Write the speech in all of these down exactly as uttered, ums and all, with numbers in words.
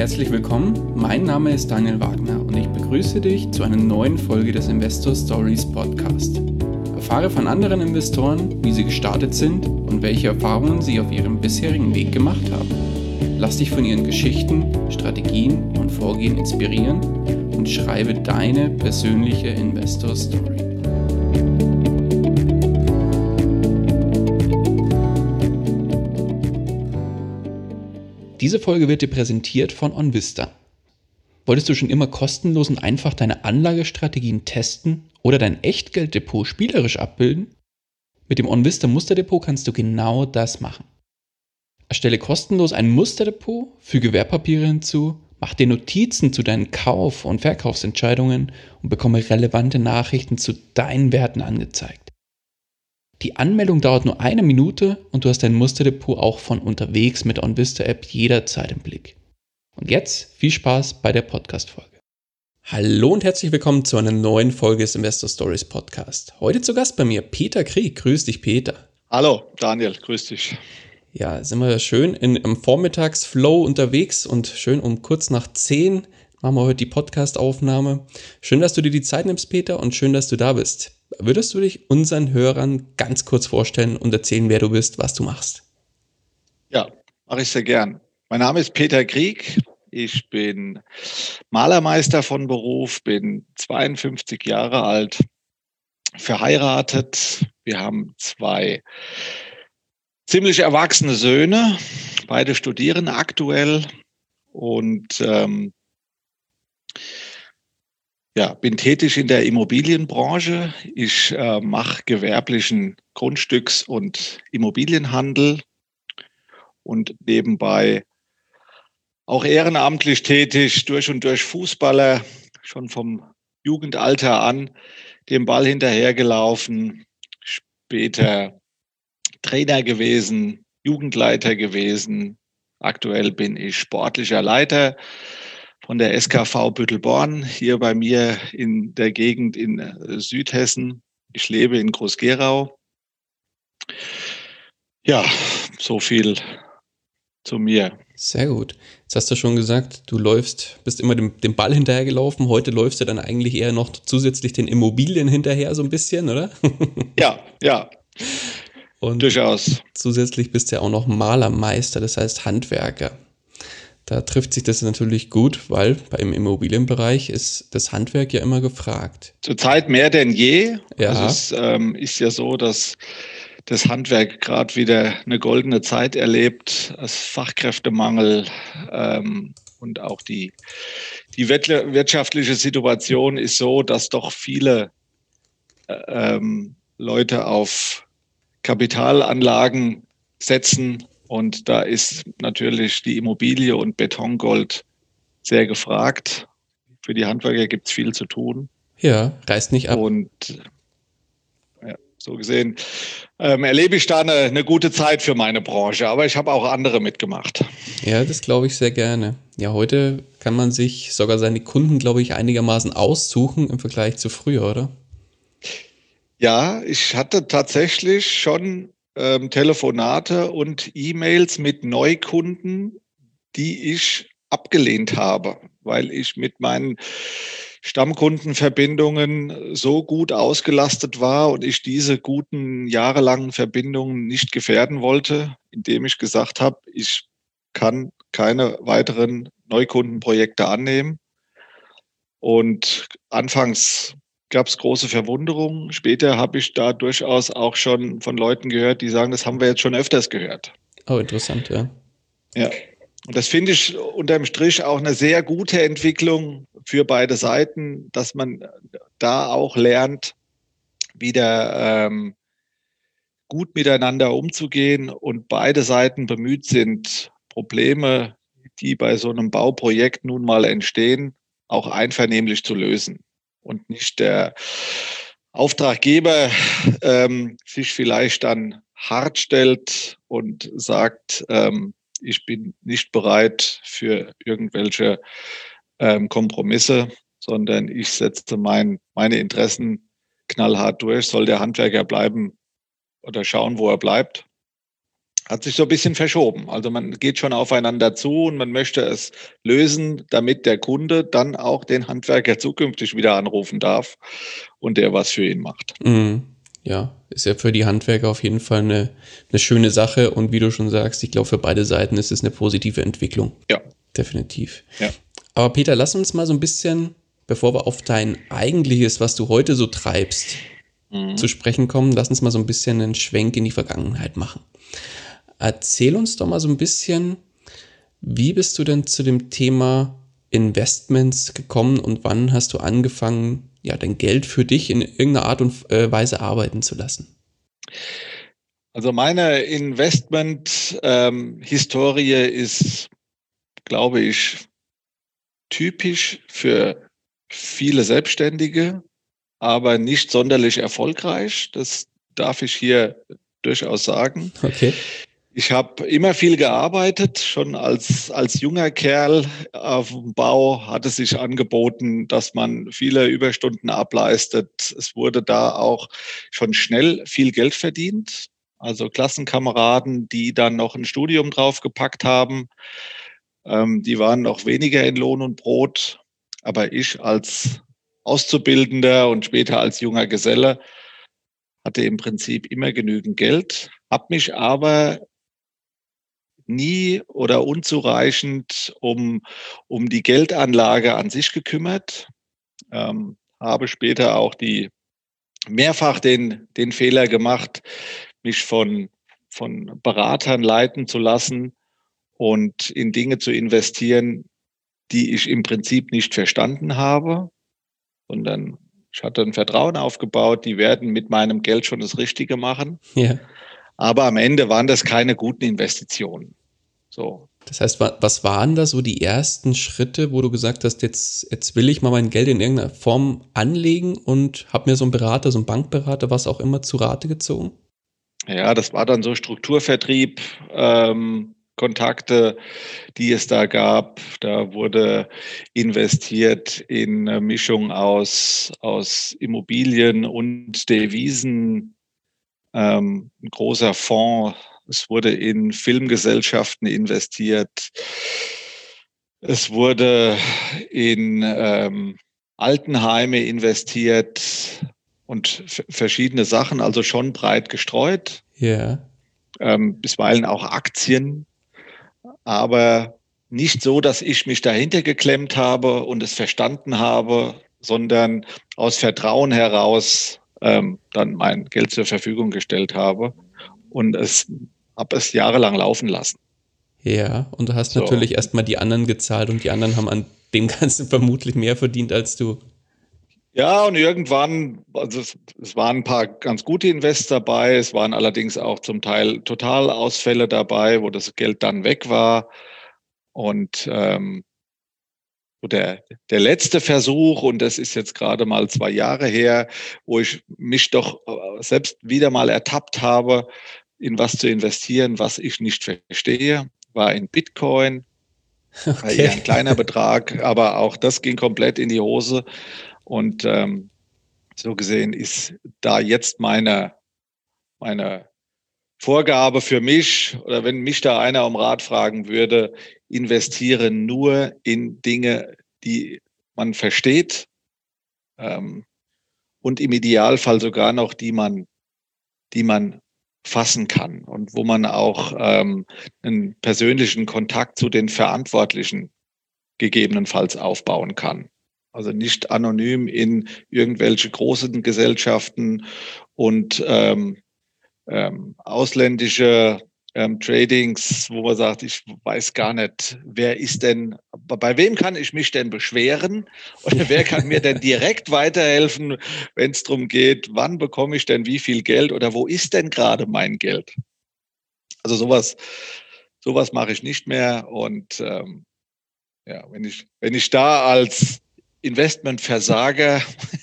herzlich willkommen. Mein Name ist Daniel Wagner und ich begrüße dich zu einer neuen Folge des Investor Stories Podcast. Erfahre von anderen Investoren, wie sie gestartet sind und welche Erfahrungen sie auf ihrem bisherigen Weg gemacht haben. Lass dich von ihren Geschichten, Strategien und Vorgehen inspirieren und schreibe deine persönliche Investor Story. Diese Folge wird dir präsentiert von OnVista. Wolltest du schon immer kostenlos und einfach deine Anlagestrategien testen oder dein Echtgelddepot spielerisch abbilden? Mit dem OnVista Musterdepot kannst du genau das machen. Erstelle kostenlos ein Musterdepot, füge Wertpapiere hinzu, mach dir Notizen zu deinen Kauf- und Verkaufsentscheidungen und bekomme relevante Nachrichten zu deinen Werten angezeigt. Die Anmeldung dauert nur eine Minute und du hast dein Musterdepot auch von unterwegs mit der OnVista-App jederzeit im Blick. Und jetzt viel Spaß bei der Podcast-Folge. Hallo und herzlich willkommen zu einer neuen Folge des Investor Stories Podcast. Heute zu Gast bei mir Peter Krieg. Grüß dich, Peter. Hallo, Daniel. Grüß dich. Ja, sind wir schön in, im Vormittagsflow unterwegs und schön um kurz nach zehn machen wir heute die Podcast-Aufnahme. Schön, dass du dir die Zeit nimmst, Peter, und schön, dass du da bist. Würdest du dich unseren Hörern ganz kurz vorstellen und erzählen, wer du bist, was du machst? Ja, mache ich sehr gern. Mein Name ist Peter Krieg. Ich bin Malermeister von Beruf, bin zweiundfünfzig Jahre alt, verheiratet. Wir haben zwei ziemlich erwachsene Söhne. Beide studieren aktuell und ähm, Ja, bin tätig in der Immobilienbranche. Ich äh, mache gewerblichen Grundstücks- und Immobilienhandel und nebenbei auch ehrenamtlich tätig, durch und durch Fußballer, schon vom Jugendalter an, dem Ball hinterhergelaufen, später Trainer gewesen, Jugendleiter gewesen. Aktuell bin ich sportlicher Leiter von der S K V Büttelborn, hier bei mir in der Gegend in Südhessen. Ich lebe in Groß-Gerau. Ja, so viel zu mir. Sehr gut. Jetzt hast du schon gesagt, du läufst, bist immer dem, dem Ball hinterhergelaufen. Heute läufst du dann eigentlich eher noch zusätzlich den Immobilien hinterher so ein bisschen, oder? Ja, ja. Und durchaus. Zusätzlich bist du ja auch noch Malermeister, das heißt Handwerker. Da trifft sich das natürlich gut, weil beim Immobilienbereich ist das Handwerk ja immer gefragt. Zurzeit mehr denn je. Ja. Also es ähm, ist ja so, dass das Handwerk gerade wieder eine goldene Zeit erlebt, als Fachkräftemangel ähm, und auch die, die wirtschaftliche Situation ist so, dass doch viele ähm, Leute auf Kapitalanlagen setzen. Und da ist natürlich die Immobilie und Betongold sehr gefragt. Für die Handwerker gibt es viel zu tun. Ja, reißt nicht ab. Und ja, so gesehen ähm, erlebe ich da eine, eine gute Zeit für meine Branche. Aber ich habe auch andere mitgemacht. Ja, das glaube ich sehr gerne. Ja, heute kann man sich sogar seine Kunden, glaube ich, einigermaßen aussuchen im Vergleich zu früher, oder? Ja, ich hatte tatsächlich schon ähm, Telefonate und E-Mails mit Neukunden, die ich abgelehnt habe, weil ich mit meinen Stammkundenverbindungen so gut ausgelastet war und ich diese guten jahrelangen Verbindungen nicht gefährden wollte, indem ich gesagt habe, ich kann keine weiteren Neukundenprojekte annehmen. Und anfangs gab es große Verwunderung. Später habe ich da durchaus auch schon von Leuten gehört, die sagen, das haben wir jetzt schon öfters gehört. Oh, interessant, ja. Ja. Und das finde ich unterm Strich auch eine sehr gute Entwicklung für beide Seiten, dass man da auch lernt, wieder ähm, gut miteinander umzugehen und beide Seiten bemüht sind, Probleme, die bei so einem Bauprojekt nun mal entstehen, auch einvernehmlich zu lösen. Und nicht der Auftraggeber ähm, sich vielleicht dann hart stellt und sagt, ähm, ich bin nicht bereit für irgendwelche ähm, Kompromisse, sondern ich setze mein, meine Interessen knallhart durch. Soll der Handwerker bleiben oder schauen, wo er bleibt. hat sich so ein bisschen verschoben. Also man geht schon aufeinander zu und man möchte es lösen, damit der Kunde dann auch den Handwerker zukünftig wieder anrufen darf und der was für ihn macht. Mhm. Ja, ist ja für die Handwerker auf jeden Fall eine, eine schöne Sache und wie du schon sagst, ich glaube, für beide Seiten ist es eine positive Entwicklung. Ja. Definitiv. Ja. Aber Peter, lass uns mal so ein bisschen, bevor wir auf dein eigentliches, was du heute so treibst, mhm. zu sprechen kommen, lass uns mal so ein bisschen einen Schwenk in die Vergangenheit machen. Erzähl uns doch mal so ein bisschen, wie bist du denn zu dem Thema Investments gekommen und wann hast du angefangen, ja, dein Geld für dich in irgendeiner Art und Weise arbeiten zu lassen? Also meine Investment-Historie ähm, ist, glaube ich, typisch für viele Selbstständige, aber nicht sonderlich erfolgreich. Das darf ich hier durchaus sagen. Okay. Ich habe immer viel gearbeitet, schon als, als junger Kerl auf dem Bau hat es sich angeboten, dass man viele Überstunden ableistet. Es wurde da auch schon schnell viel Geld verdient. Also Klassenkameraden, die dann noch ein Studium draufgepackt haben, ähm, die waren noch weniger in Lohn und Brot. Aber ich als Auszubildender und später als junger Geselle hatte im Prinzip immer genügend Geld, habe mich aber nie oder unzureichend um, um die Geldanlage an sich gekümmert. Ähm, habe später auch die mehrfach den, den Fehler gemacht, mich von, von Beratern leiten zu lassen und in Dinge zu investieren, die ich im Prinzip nicht verstanden habe, sondern ich hatte ein Vertrauen aufgebaut, die werden mit meinem Geld schon das Richtige machen. Ja. Aber am Ende waren das keine guten Investitionen. So. Das heißt, was waren da so die ersten Schritte, wo du gesagt hast, jetzt, jetzt will ich mal mein Geld in irgendeiner Form anlegen und habe mir so einen Berater, so einen Bankberater, was auch immer, zu Rate gezogen? Ja, das war dann so Strukturvertrieb, ähm, Kontakte, die es da gab. Da wurde investiert in eine Mischung aus, aus Immobilien und Devisen, ähm, ein großer Fonds. Es wurde in Filmgesellschaften investiert. Es wurde in ähm, Altenheime investiert und f- verschiedene Sachen, also schon breit gestreut. Ja. Yeah. Ähm, bisweilen auch Aktien, aber nicht so, dass ich mich dahinter geklemmt habe und es verstanden habe, sondern aus Vertrauen heraus ähm, dann mein Geld zur Verfügung gestellt habe und es habe es jahrelang laufen lassen. Ja, und du hast So. natürlich erstmal die anderen gezahlt und die anderen haben an dem Ganzen vermutlich mehr verdient als du. Ja, und irgendwann, also es, es waren ein paar ganz gute Invests dabei, es waren allerdings auch zum Teil Totalausfälle dabei, wo das Geld dann weg war. Und ähm, der, der letzte Versuch, und das ist jetzt gerade mal zwei Jahre her, wo ich mich doch selbst wieder mal ertappt habe, in was zu investieren, was ich nicht verstehe, war in Bitcoin. Okay. Eher ein kleiner Betrag, aber auch das ging komplett in die Hose. Und ähm, so gesehen ist da jetzt meine, meine Vorgabe für mich, oder wenn mich da einer um Rat fragen würde, investiere nur in Dinge, die man versteht, ähm, und im Idealfall sogar noch die man, die man fassen kann und wo man auch ähm, einen persönlichen Kontakt zu den Verantwortlichen gegebenenfalls aufbauen kann. Also nicht anonym in irgendwelche großen Gesellschaften und ähm, ähm, ausländische ähm, Tradings, wo man sagt, ich weiß gar nicht, wer ist denn, bei wem kann ich mich denn beschweren oder wer kann mir denn direkt weiterhelfen, wenn es darum geht, wann bekomme ich denn wie viel Geld oder wo ist denn gerade mein Geld? Also sowas, sowas mache ich nicht mehr und ähm, ja, wenn ich, wenn ich da als Investmentversager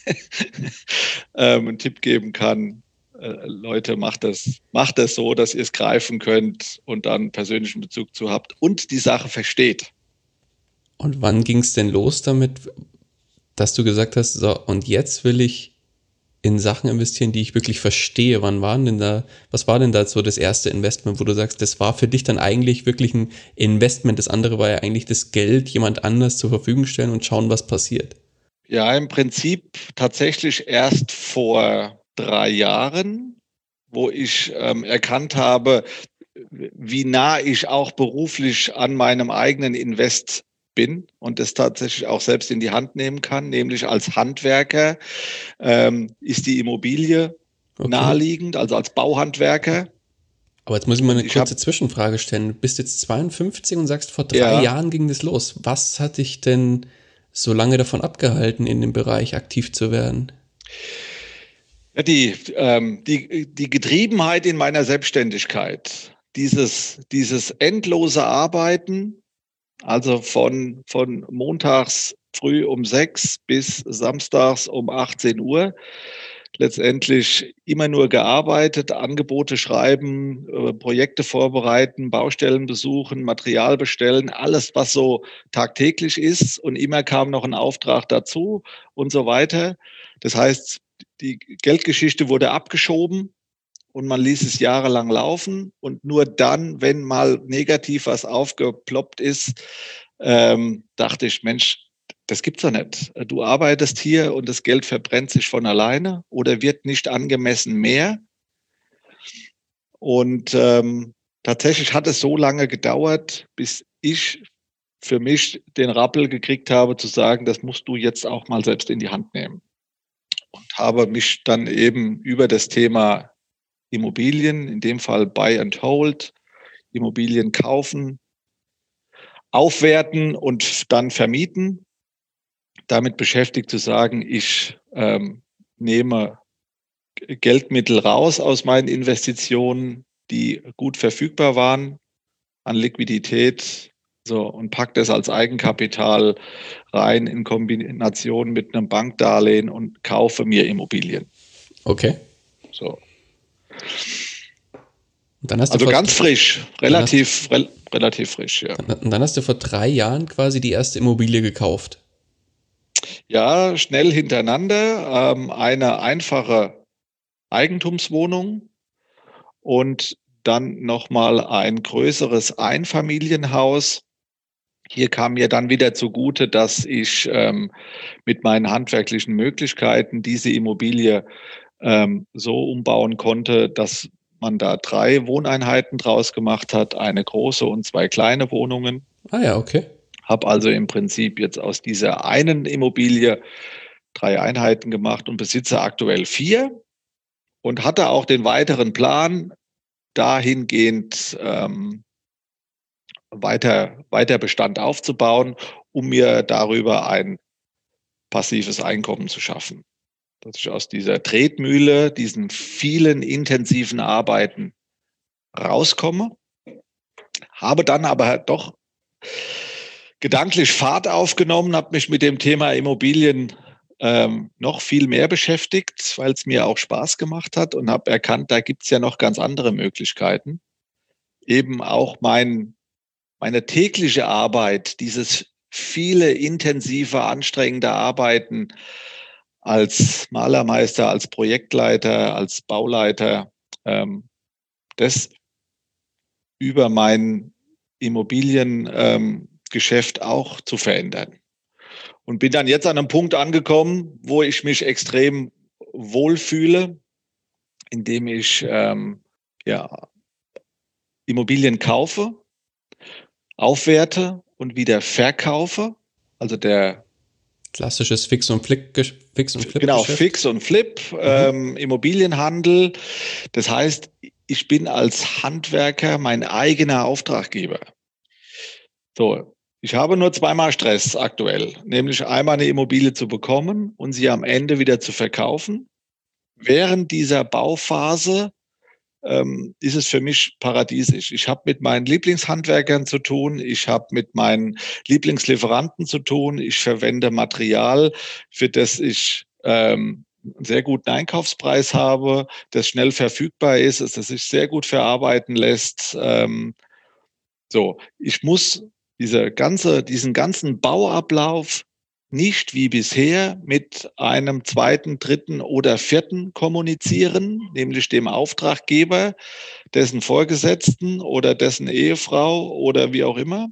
ähm, einen Tipp geben kann, äh, Leute, macht das, macht das so, dass ihr es greifen könnt und dann persönlichen Bezug zu habt und die Sache versteht. Und wann ging es denn los damit, dass du gesagt hast, so, und jetzt will ich in Sachen investieren, die ich wirklich verstehe. Wann waren denn da, was war denn da so das erste Investment, wo du sagst, das war für dich dann eigentlich wirklich ein Investment, das andere war ja eigentlich das Geld jemand anders zur Verfügung stellen und schauen, was passiert? Ja, im Prinzip tatsächlich erst vor drei Jahren, wo ich ähm, erkannt habe, wie nah ich auch beruflich an meinem eigenen Invest bin und das tatsächlich auch selbst in die Hand nehmen kann, nämlich als Handwerker ähm, ist die Immobilie Okay. naheliegend, also als Bauhandwerker. Aber jetzt muss ich mal eine ich kurze hab, Zwischenfrage stellen. Du bist jetzt zweiundfünfzig und sagst, vor drei ja, Jahren ging das los. Was hat dich denn so lange davon abgehalten, in dem Bereich aktiv zu werden? ja, die, ähm, die, die Getriebenheit in meiner Selbstständigkeit, dieses, dieses endlose Arbeiten, also von, von montags früh um sechs bis samstags um achtzehn Uhr, letztendlich immer nur gearbeitet, Angebote schreiben, äh, Projekte vorbereiten, Baustellen besuchen, Material bestellen, alles, was so tagtäglich ist. Und immer kam noch ein Auftrag dazu und so weiter. Das heißt, die Geldgeschichte wurde abgeschoben und man ließ es jahrelang laufen. Und nur dann, wenn mal negativ was aufgeploppt ist, ähm, dachte ich, Mensch, das gibt's doch nicht. Du arbeitest hier und das Geld verbrennt sich von alleine oder wird nicht angemessen mehr. Und ähm, tatsächlich hat es so lange gedauert, bis ich für mich den Rappel gekriegt habe, zu sagen, das musst du jetzt auch mal selbst in die Hand nehmen. Und habe mich dann eben über das Thema Immobilien, in dem Fall Buy and Hold, Immobilien kaufen, aufwerten und dann vermieten, damit beschäftigt zu sagen, ich ähm, nehme Geldmittel raus aus meinen Investitionen, die gut verfügbar waren an Liquidität, so, und packe das als Eigenkapital rein in Kombination mit einem Bankdarlehen und kaufe mir Immobilien. Okay. So. Und dann hast du Also vor, ganz frisch, relativ, dann hast, re, relativ frisch, ja. dann, und dann hast du vor drei Jahren quasi die erste Immobilie gekauft. Ja, schnell hintereinander. Ähm, eine einfache Eigentumswohnung und dann nochmal ein größeres Einfamilienhaus. Hier kam mir dann wieder zugute, dass ich ähm, mit meinen handwerklichen Möglichkeiten diese Immobilie ähm, so umbauen konnte, dass man da drei Wohneinheiten draus gemacht hat, eine große und zwei kleine Wohnungen. Ah ja, okay. Habe also im Prinzip jetzt aus dieser einen Immobilie drei Einheiten gemacht und besitze aktuell vier und hatte auch den weiteren Plan, dahingehend ähm, weiter, weiter Bestand aufzubauen, um mir darüber ein passives Einkommen zu schaffen. Dass ich aus dieser Tretmühle, diesen vielen intensiven Arbeiten rauskomme, habe dann aber doch gedanklich Fahrt aufgenommen, habe mich mit dem Thema Immobilien ähm, noch viel mehr beschäftigt, weil es mir auch Spaß gemacht hat und habe erkannt, da gibt es ja noch ganz andere Möglichkeiten. Eben auch mein, meine tägliche Arbeit, dieses viele intensive, anstrengende Arbeiten als Malermeister, als Projektleiter, als Bauleiter, ähm, das über mein Immobiliengeschäft ähm, auch zu verändern. Und bin dann jetzt an einem Punkt angekommen, wo ich mich extrem wohlfühle, indem ich ähm, ja, Immobilien kaufe, aufwerte und wieder verkaufe. Also der Klassisches Fix- und Flip, Fix- und genau Flip-Geschäft. Fix und Flip, Mhm. ähm, Immobilienhandel. Das heißt, ich bin als Handwerker mein eigener Auftraggeber. So, ich habe nur zweimal Stress aktuell, nämlich einmal eine Immobilie zu bekommen und sie am Ende wieder zu verkaufen. Während dieser Bauphase ähm, ist es für mich paradiesisch. Ich habe mit meinen Lieblingshandwerkern zu tun, ich habe mit meinen Lieblingslieferanten zu tun, ich verwende Material, für das ich ähm, einen sehr guten Einkaufspreis habe, das schnell verfügbar ist, das sich sehr gut verarbeiten lässt. Ähm, so, ich muss diese ganze, diesen ganzen Bauablauf nicht wie bisher mit einem zweiten, dritten oder vierten kommunizieren, nämlich dem Auftraggeber, dessen Vorgesetzten oder dessen Ehefrau oder wie auch immer,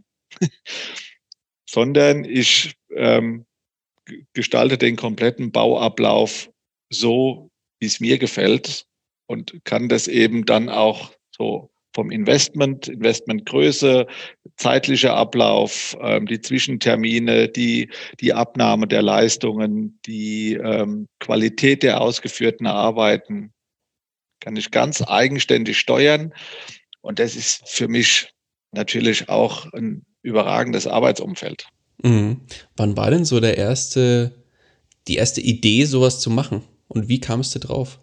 sondern ich ähm, gestalte den kompletten Bauablauf so, wie es mir gefällt und kann das eben dann auch so vom Investment, Investmentgröße, zeitlicher Ablauf, ähm, die Zwischentermine, die, die Abnahme der Leistungen, die ähm, Qualität der ausgeführten Arbeiten, kann ich ganz eigenständig steuern. Und das ist für mich natürlich auch ein überragendes Arbeitsumfeld. Mhm. Wann war denn so der erste, die erste Idee, sowas zu machen? Und wie kamst du drauf?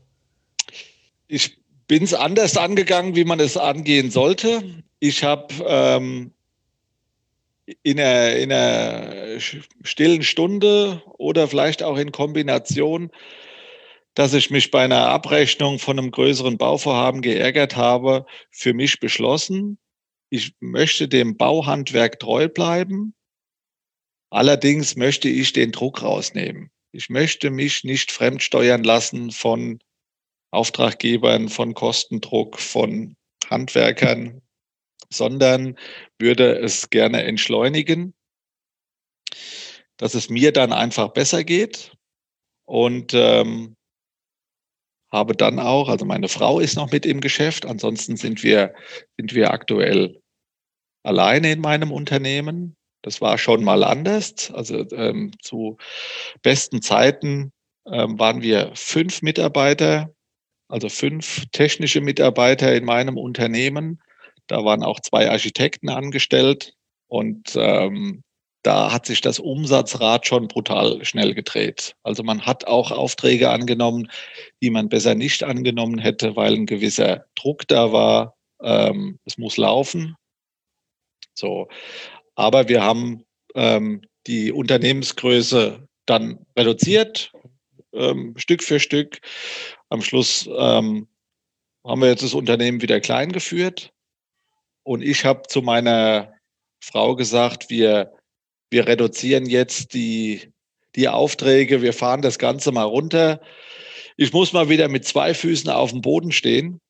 Ich bin es anders angegangen, wie man es angehen sollte. Ich habe ähm, in, einer, in einer stillen Stunde oder vielleicht auch in Kombination, dass ich mich bei einer Abrechnung von einem größeren Bauvorhaben geärgert habe, für mich beschlossen, ich möchte dem Bauhandwerk treu bleiben. Allerdings möchte ich den Druck rausnehmen. Ich möchte mich nicht fremdsteuern lassen von Auftraggebern, von Kostendruck, von Handwerkern, sondern würde es gerne entschleunigen, dass es mir dann einfach besser geht und ähm, habe dann auch, also meine Frau ist noch mit im Geschäft, ansonsten sind wir, sind wir aktuell alleine in meinem Unternehmen. Das war schon mal anders. Also ähm, zu besten Zeiten ähm, waren wir fünf Mitarbeiter, also fünf technische Mitarbeiter in meinem Unternehmen. Da waren auch zwei Architekten angestellt und ähm, da hat sich das Umsatzrad schon brutal schnell gedreht. Also man hat auch Aufträge angenommen, die man besser nicht angenommen hätte, weil ein gewisser Druck da war. Ähm, es muss laufen. So, aber wir haben ähm, die Unternehmensgröße dann reduziert, ähm, Stück für Stück. Am Schluss ähm, haben wir jetzt das Unternehmen wieder klein geführt. Und ich habe zu meiner Frau gesagt, wir, wir reduzieren jetzt die, die Aufträge, wir fahren das Ganze mal runter. Ich muss mal wieder mit zwei Füßen auf dem Boden stehen,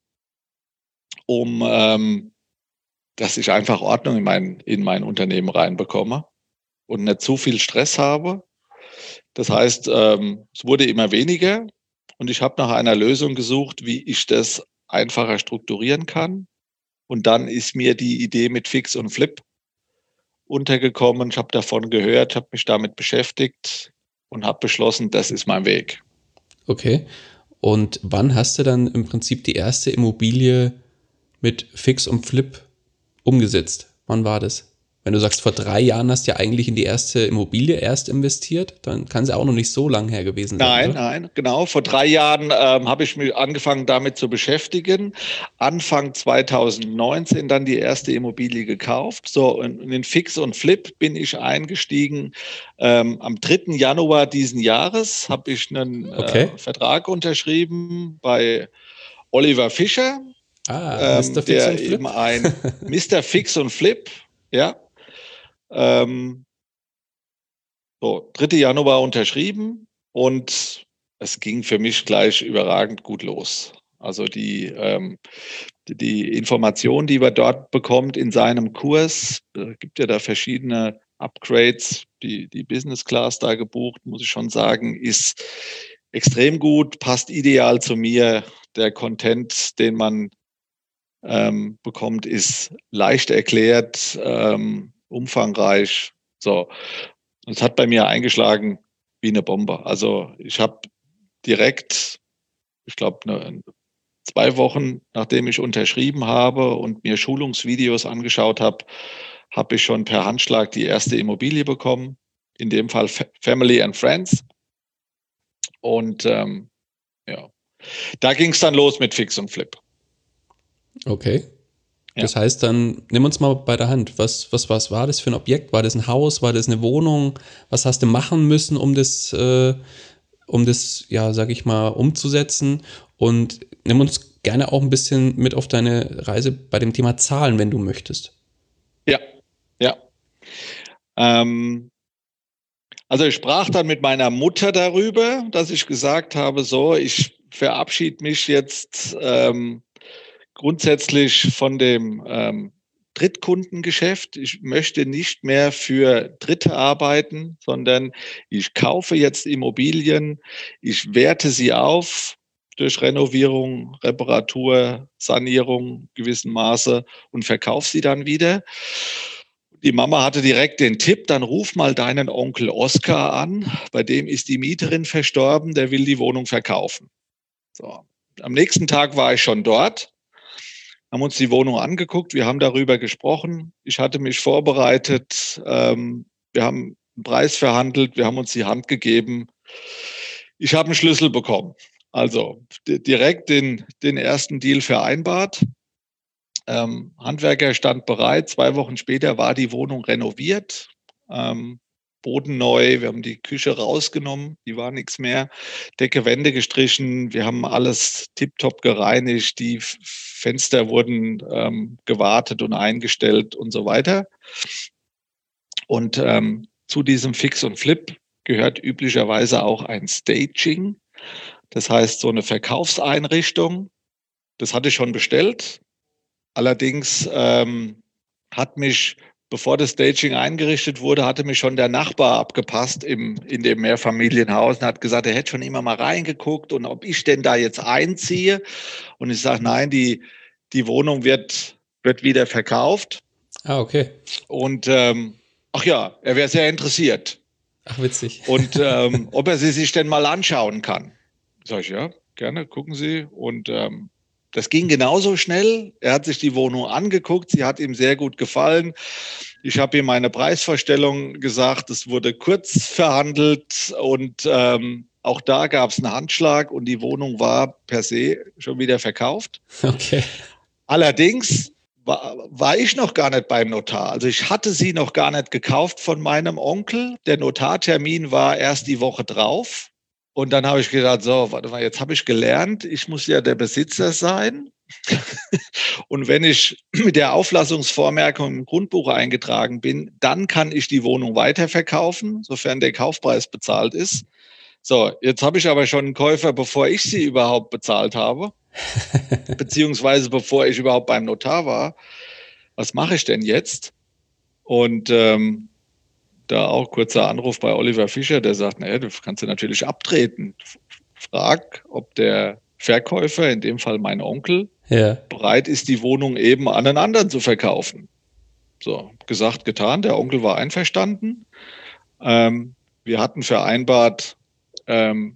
um ähm, dass ich einfach Ordnung in mein, in mein Unternehmen reinbekomme und nicht zu viel Stress habe. Das heißt, ähm, es wurde immer weniger und ich habe nach einer Lösung gesucht, wie ich das einfacher strukturieren kann. Und dann ist mir die Idee mit Fix und Flip untergekommen. Ich habe davon gehört, habe mich damit beschäftigt und habe beschlossen, das ist mein Weg. Okay. Und wann hast du dann im Prinzip die erste Immobilie mit Fix und Flip umgesetzt? Wann war das? Wenn du sagst, vor drei Jahren hast du ja eigentlich in die erste Immobilie erst investiert, dann kann es ja auch noch nicht so lang her gewesen sein, Nein, oder? nein, genau. Vor drei Jahren ähm, habe ich mich angefangen, damit zu beschäftigen. Anfang zwanzig neunzehn dann die erste Immobilie gekauft. So, in den Fix und Flip bin ich eingestiegen. Ähm, am dritten Januar diesen Jahres habe ich einen Okay. äh, Vertrag unterschrieben bei Oliver Fischer, Ah, Mister ähm, Fix der und eben Flip. ein Mister Fix und Flip, ja. Ähm, so, dritten Januar unterschrieben und es ging für mich gleich überragend gut los. Also die, ähm, die, die Information, die man dort bekommt in seinem Kurs, äh, gibt ja da verschiedene Upgrades. Die, die Business Class da gebucht, muss ich schon sagen, ist extrem gut, passt ideal zu mir. Der Content, den man ähm, bekommt, ist leicht erklärt, ähm, umfangreich. So, und es hat bei mir eingeschlagen wie eine Bombe. Also ich habe direkt, ich glaube, ne, zwei Wochen, nachdem ich unterschrieben habe und mir Schulungsvideos angeschaut habe, habe ich schon per Handschlag die erste Immobilie bekommen. In dem Fall Family and Friends. Und ähm, ja, da ging es dann los mit Fix und Flip. Okay. Ja. Das heißt dann, nimm uns mal bei der Hand. Was, was, was war das für ein Objekt? War das ein Haus? War das eine Wohnung? Was hast du machen müssen, um das, äh, um das, ja, sag ich mal, umzusetzen? Und nimm uns gerne auch ein bisschen mit auf deine Reise bei dem Thema Zahlen, wenn du möchtest. Ja, ja. Ähm, Also ich sprach dann mit meiner Mutter darüber, dass ich gesagt habe, so, ich verabschiede mich jetzt ähm, grundsätzlich von dem ähm, Drittkundengeschäft. Ich möchte nicht mehr für Dritte arbeiten, sondern ich kaufe jetzt Immobilien, ich werte sie auf durch Renovierung, Reparatur, Sanierung gewissen Maße und verkaufe sie dann wieder. Die Mama hatte direkt den Tipp, dann ruf mal deinen Onkel Oskar an, bei dem ist die Mieterin verstorben, der will die Wohnung verkaufen. So. Am nächsten Tag war ich schon dort, haben uns die Wohnung angeguckt, wir haben darüber gesprochen, ich hatte mich vorbereitet, ähm, wir haben einen Preis verhandelt, wir haben uns die Hand gegeben. Ich habe einen Schlüssel bekommen, also direkt den, den ersten Deal vereinbart. Ähm, Handwerker stand bereit. Zwei Wochen später war die Wohnung renoviert, ähm, Boden neu. Wir haben die Küche rausgenommen, die war nichts mehr. Decke, Wände gestrichen. Wir haben alles tiptop gereinigt. Die Fenster wurden ähm, gewartet und eingestellt und so weiter. Und ähm, zu diesem Fix und Flip gehört üblicherweise auch ein Staging. Das heißt, so eine Verkaufseinrichtung. Das hatte ich schon bestellt. Allerdings ähm, hat mich, bevor das Staging eingerichtet wurde, hatte mich schon der Nachbar abgepasst im, in dem Mehrfamilienhaus und hat gesagt, er hätte schon immer mal reingeguckt und ob ich denn da jetzt einziehe. Und ich sage, nein, die, die Wohnung wird, wird wieder verkauft. Ah, okay. Und ähm, ach ja, er wäre sehr interessiert. Ach, witzig. Und ähm, ob er sie sich denn mal anschauen kann. Sag ich, ja, gerne, gucken Sie. Und ähm, das ging genauso schnell. Er hat sich die Wohnung angeguckt. Sie hat ihm sehr gut gefallen. Ich habe ihm meine Preisvorstellung gesagt. Es wurde kurz verhandelt und ähm, auch da gab es einen Handschlag und die Wohnung war per se schon wieder verkauft. Okay. Allerdings war, war ich noch gar nicht beim Notar. Also ich hatte sie noch gar nicht gekauft von meinem Onkel. Der Notartermin war erst die Woche drauf. Und dann habe ich gedacht, so, warte mal, jetzt habe ich gelernt, ich muss ja der Besitzer sein. Und wenn ich mit der Auflassungsvormerkung im Grundbuch eingetragen bin, dann kann ich die Wohnung weiterverkaufen, sofern der Kaufpreis bezahlt ist. So, jetzt habe ich aber schon einen Käufer, bevor ich sie überhaupt bezahlt habe, beziehungsweise bevor ich überhaupt beim Notar war. Was mache ich denn jetzt? Und ähm, da auch kurzer Anruf bei Oliver Fischer, der sagt, naja, du kannst du natürlich abtreten. Frag, ob der Verkäufer, in dem Fall mein Onkel, ja, bereit ist, die Wohnung eben an einen anderen zu verkaufen. So, gesagt, getan. Der Onkel war einverstanden. Ähm, wir hatten vereinbart, ähm,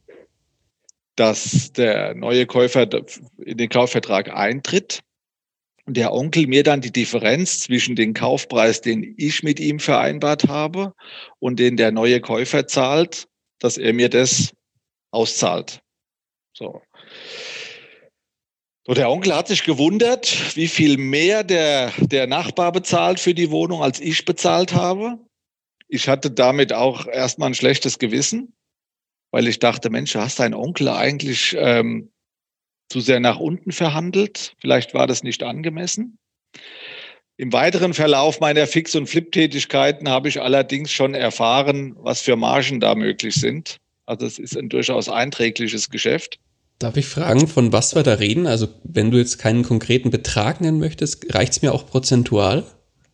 dass der neue Käufer in den Kaufvertrag eintritt. Und der Onkel mir dann die Differenz zwischen dem Kaufpreis, den ich mit ihm vereinbart habe und den der neue Käufer zahlt, dass er mir das auszahlt. So. So, der Onkel hat sich gewundert, wie viel mehr der, der Nachbar bezahlt für die Wohnung, als ich bezahlt habe. Ich hatte damit auch erstmal ein schlechtes Gewissen, weil ich dachte, Mensch, hast dein Onkel eigentlich ähm, zu sehr nach unten verhandelt. Vielleicht war das nicht angemessen. Im weiteren Verlauf meiner Fix- und Flip-Tätigkeiten habe ich allerdings schon erfahren, was für Margen da möglich sind. Also es ist ein durchaus einträgliches Geschäft. Darf ich fragen, von was wir da reden? Also wenn du jetzt keinen konkreten Betrag nennen möchtest, reicht es mir auch prozentual?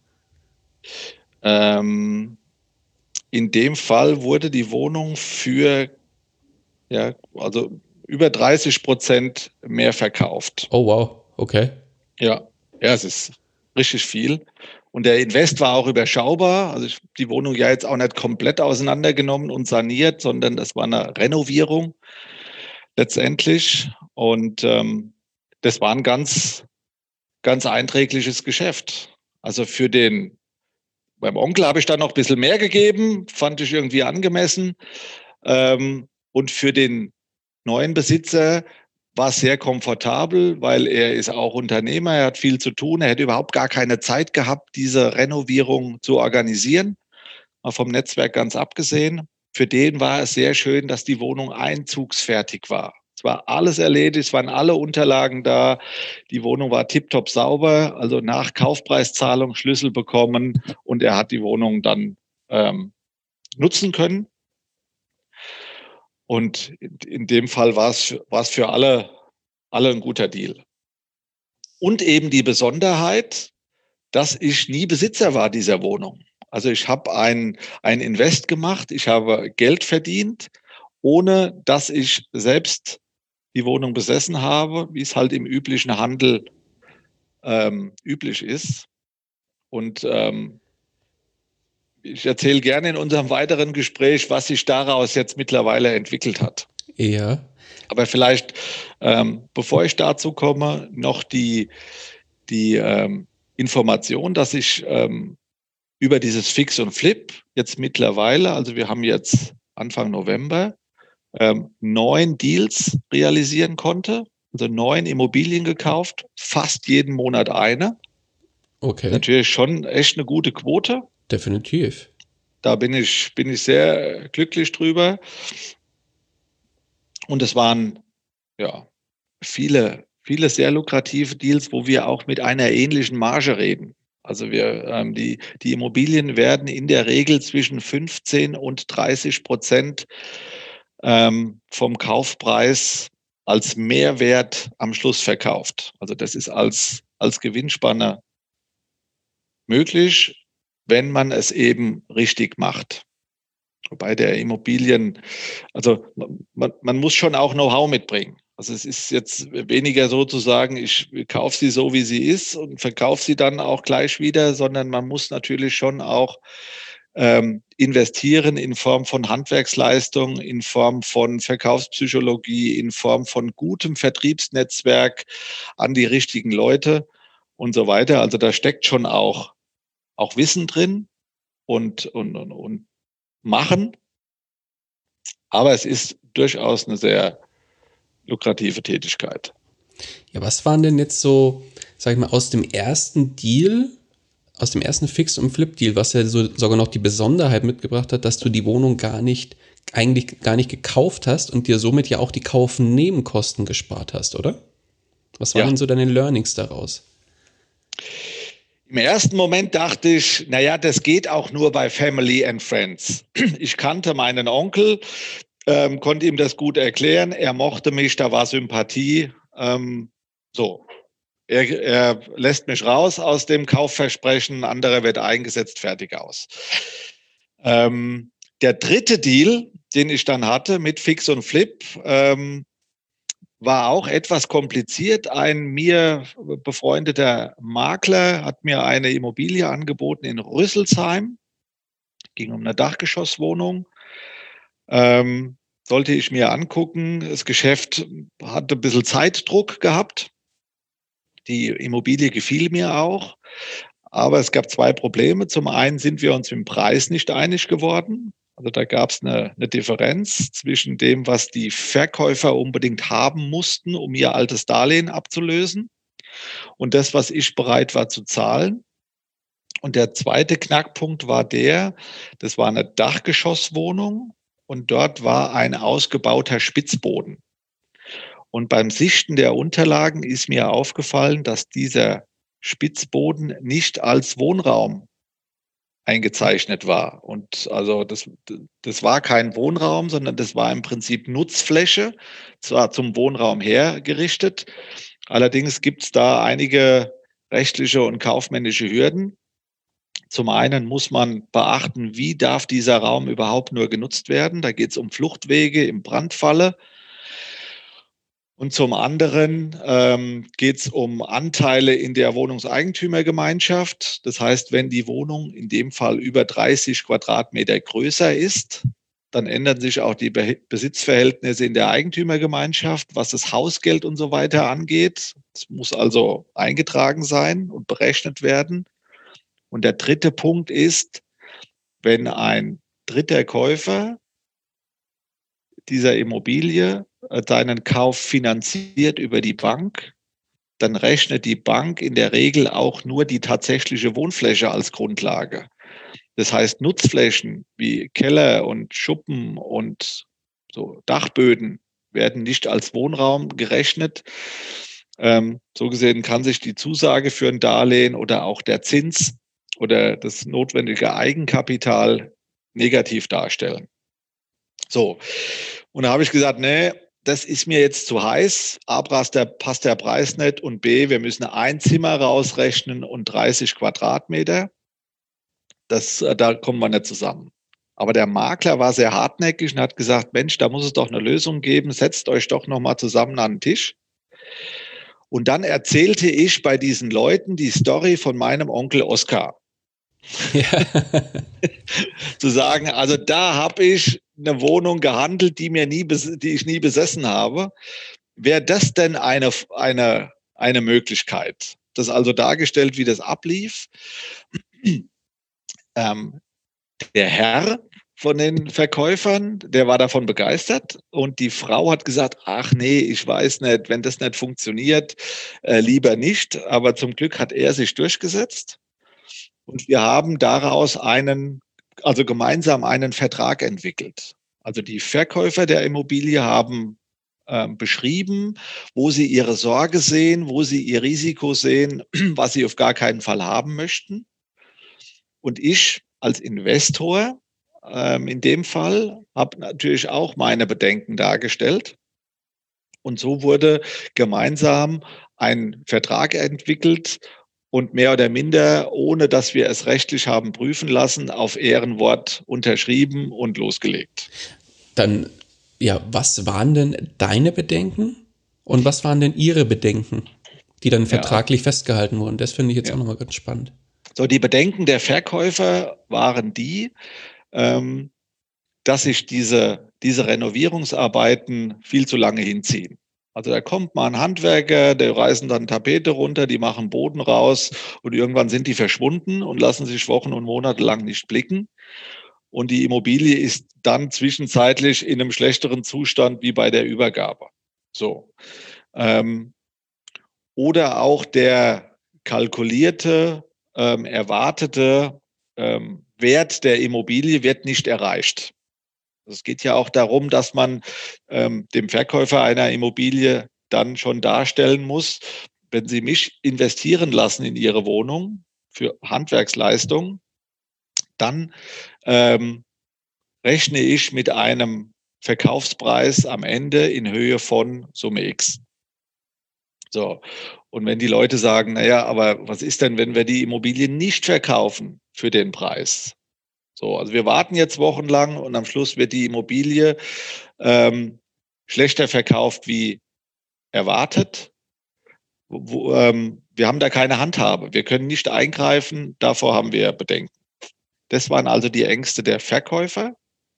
Ähm, in dem Fall wurde die Wohnung für, ja, also über dreißig Prozent mehr verkauft. Oh wow, okay. Ja, ja, es ist richtig viel. Und der Invest war auch überschaubar. Also ich habe die Wohnung ja jetzt auch nicht komplett auseinandergenommen und saniert, sondern das war eine Renovierung letztendlich. Und ähm, das war ein ganz, ganz einträgliches Geschäft. Also für den, beim Onkel habe ich dann noch ein bisschen mehr gegeben, fand ich irgendwie angemessen. Ähm, und für den neuen Besitzer war sehr komfortabel, weil er ist auch Unternehmer, er hat viel zu tun, er hätte überhaupt gar keine Zeit gehabt, diese Renovierung zu organisieren, mal vom Netzwerk ganz abgesehen. Für den war es sehr schön, dass die Wohnung einzugsfertig war. Es war alles erledigt, es waren alle Unterlagen da, die Wohnung war tiptop sauber, also nach Kaufpreiszahlung Schlüssel bekommen und er hat die Wohnung dann ähm, nutzen können. Und in, in dem Fall war es war es für alle, alle ein guter Deal. Und eben die Besonderheit, dass ich nie Besitzer war dieser Wohnung. Also ich habe ein, ein Invest gemacht, ich habe Geld verdient, ohne dass ich selbst die Wohnung besessen habe, wie es halt im üblichen Handel ähm, üblich ist. Und ähm, ich erzähle gerne in unserem weiteren Gespräch, was sich daraus jetzt mittlerweile entwickelt hat. Ja. Aber vielleicht, ähm, bevor ich dazu komme, noch die, die ähm, Information, dass ich ähm, über dieses Fix und Flip jetzt mittlerweile, also wir haben jetzt Anfang November, ähm, neun Deals realisieren konnte, also neun Immobilien gekauft, fast jeden Monat eine. Okay. Natürlich schon echt eine gute Quote. Definitiv. Da bin ich, bin ich sehr glücklich drüber. Und es waren ja viele, viele sehr lukrative Deals, wo wir auch mit einer ähnlichen Marge reden. Also wir, ähm, die, die Immobilien werden in der Regel zwischen fünfzehn und dreißig Prozent ähm, vom Kaufpreis als Mehrwert am Schluss verkauft. Also das ist als, als Gewinnspanne möglich, wenn man es eben richtig macht. Wobei der Immobilien, also man, man muss schon auch Know-how mitbringen. Also es ist jetzt weniger so zu sagen, ich kaufe sie so, wie sie ist und verkaufe sie dann auch gleich wieder, sondern man muss natürlich schon auch ähm, investieren in Form von Handwerksleistung, in Form von Verkaufspsychologie, in Form von gutem Vertriebsnetzwerk an die richtigen Leute und so weiter. Also da steckt schon auch, auch Wissen drin und, und, und, und Machen. Aber es ist durchaus eine sehr lukrative Tätigkeit. Ja, was waren denn jetzt so, sag ich mal, aus dem ersten Deal, aus dem ersten Fix- und Flip-Deal, was ja so, sogar noch die Besonderheit mitgebracht hat, dass du die Wohnung gar nicht, eigentlich gar nicht gekauft hast und dir somit ja auch die Kaufnebenkosten gespart hast, oder? Was waren Ja. denn so deine Learnings daraus? Im ersten Moment dachte ich, naja, das geht auch nur bei Family and Friends. Ich kannte meinen Onkel, ähm, konnte ihm das gut erklären. Er mochte mich, da war Sympathie. Ähm, so. Er, er lässt mich raus aus dem Kaufversprechen, anderer wird eingesetzt, fertig aus. Ähm, der dritte Deal, den ich dann hatte mit Fix und Flip, ähm, war auch etwas kompliziert. Ein mir befreundeter Makler hat mir eine Immobilie angeboten in Rüsselsheim. Ging um eine Dachgeschosswohnung. Ähm, sollte ich mir angucken. Das Geschäft hatte ein bisschen Zeitdruck gehabt. Die Immobilie gefiel mir auch. Aber es gab zwei Probleme. Zum einen sind wir uns im Preis nicht einig geworden. Also da gab es eine, eine Differenz zwischen dem, was die Verkäufer unbedingt haben mussten, um ihr altes Darlehen abzulösen, und das, was ich bereit war zu zahlen. Und der zweite Knackpunkt war der, das war eine Dachgeschosswohnung und dort war ein ausgebauter Spitzboden. Und beim Sichten der Unterlagen ist mir aufgefallen, dass dieser Spitzboden nicht als Wohnraum eingezeichnet war. Und also das, das war kein Wohnraum, sondern das war im Prinzip Nutzfläche, zwar zum Wohnraum hergerichtet. Allerdings gibt es da einige rechtliche und kaufmännische Hürden. Zum einen muss man beachten, wie darf dieser Raum überhaupt nur genutzt werden. Da geht es um Fluchtwege im Brandfalle. Und zum anderen ähm, geht es um Anteile in der Wohnungseigentümergemeinschaft. Das heißt, wenn die Wohnung in dem Fall über dreißig Quadratmeter größer ist, dann ändern sich auch die Be- Besitzverhältnisse in der Eigentümergemeinschaft, was das Hausgeld und so weiter angeht. Es muss also eingetragen sein und berechnet werden. Und der dritte Punkt ist, wenn ein dritter Käufer dieser Immobilie seinen Kauf finanziert über die Bank, dann rechnet die Bank in der Regel auch nur die tatsächliche Wohnfläche als Grundlage. Das heißt, Nutzflächen wie Keller und Schuppen und so Dachböden werden nicht als Wohnraum gerechnet. Ähm, so gesehen kann sich die Zusage für ein Darlehen oder auch der Zins oder das notwendige Eigenkapital negativ darstellen. So, und da habe ich gesagt, nee, das ist mir jetzt zu heiß. A, passt der, passt der Preis nicht und B, wir müssen ein Zimmer rausrechnen und dreißig Quadratmeter. Das, äh, da kommen wir nicht zusammen. Aber der Makler war sehr hartnäckig und hat gesagt, Mensch, da muss es doch eine Lösung geben. Setzt euch doch noch mal zusammen an den Tisch. Und dann erzählte ich bei diesen Leuten die Story von meinem Onkel Oskar. Ja. Zu sagen, also da habe ich eine Wohnung gehandelt, die mir nie, die ich nie besessen habe. Wäre das denn eine, eine, eine Möglichkeit? Das also dargestellt, wie das ablief. Ähm, der Herr von den Verkäufern, der war davon begeistert und die Frau hat gesagt, ach nee, ich weiß nicht, wenn das nicht funktioniert, äh, lieber nicht. Aber zum Glück hat er sich durchgesetzt und wir haben daraus einen, also gemeinsam einen Vertrag entwickelt. Also die Verkäufer der Immobilie haben äh, beschrieben, wo sie ihre Sorge sehen, wo sie ihr Risiko sehen, was sie auf gar keinen Fall haben möchten. Und ich als Investor ähm, in dem Fall habe natürlich auch meine Bedenken dargestellt. Und so wurde gemeinsam ein Vertrag entwickelt und mehr oder minder, ohne dass wir es rechtlich haben prüfen lassen, auf Ehrenwort unterschrieben und losgelegt. Dann, ja, was waren denn deine Bedenken und was waren denn ihre Bedenken, die dann vertraglich ja. festgehalten wurden? Das finde ich jetzt ja. auch nochmal ganz spannend. So, die Bedenken der Verkäufer waren die, ähm, dass sich diese, diese Renovierungsarbeiten viel zu lange hinziehen. Also da kommt mal ein Handwerker, der reißen dann Tapete runter, die machen Boden raus und irgendwann sind die verschwunden und lassen sich Wochen und Monate lang nicht blicken. Und die Immobilie ist dann zwischenzeitlich in einem schlechteren Zustand wie bei der Übergabe. So. Ähm, oder auch der kalkulierte, ähm, erwartete ähm, Wert der Immobilie wird nicht erreicht. Es geht ja auch darum, dass man ähm, dem Verkäufer einer Immobilie dann schon darstellen muss, wenn Sie mich investieren lassen in Ihre Wohnung für Handwerksleistung, dann ähm, rechne ich mit einem Verkaufspreis am Ende in Höhe von Summe X. So. Und wenn die Leute sagen, naja, aber was ist denn, wenn wir die Immobilie nicht verkaufen für den Preis? So, also wir warten jetzt wochenlang und am Schluss wird die Immobilie ähm, schlechter verkauft wie erwartet. Wo, ähm, wir haben da keine Handhabe. Wir können nicht eingreifen. Davor haben wir Bedenken. Das waren also die Ängste der Verkäufer.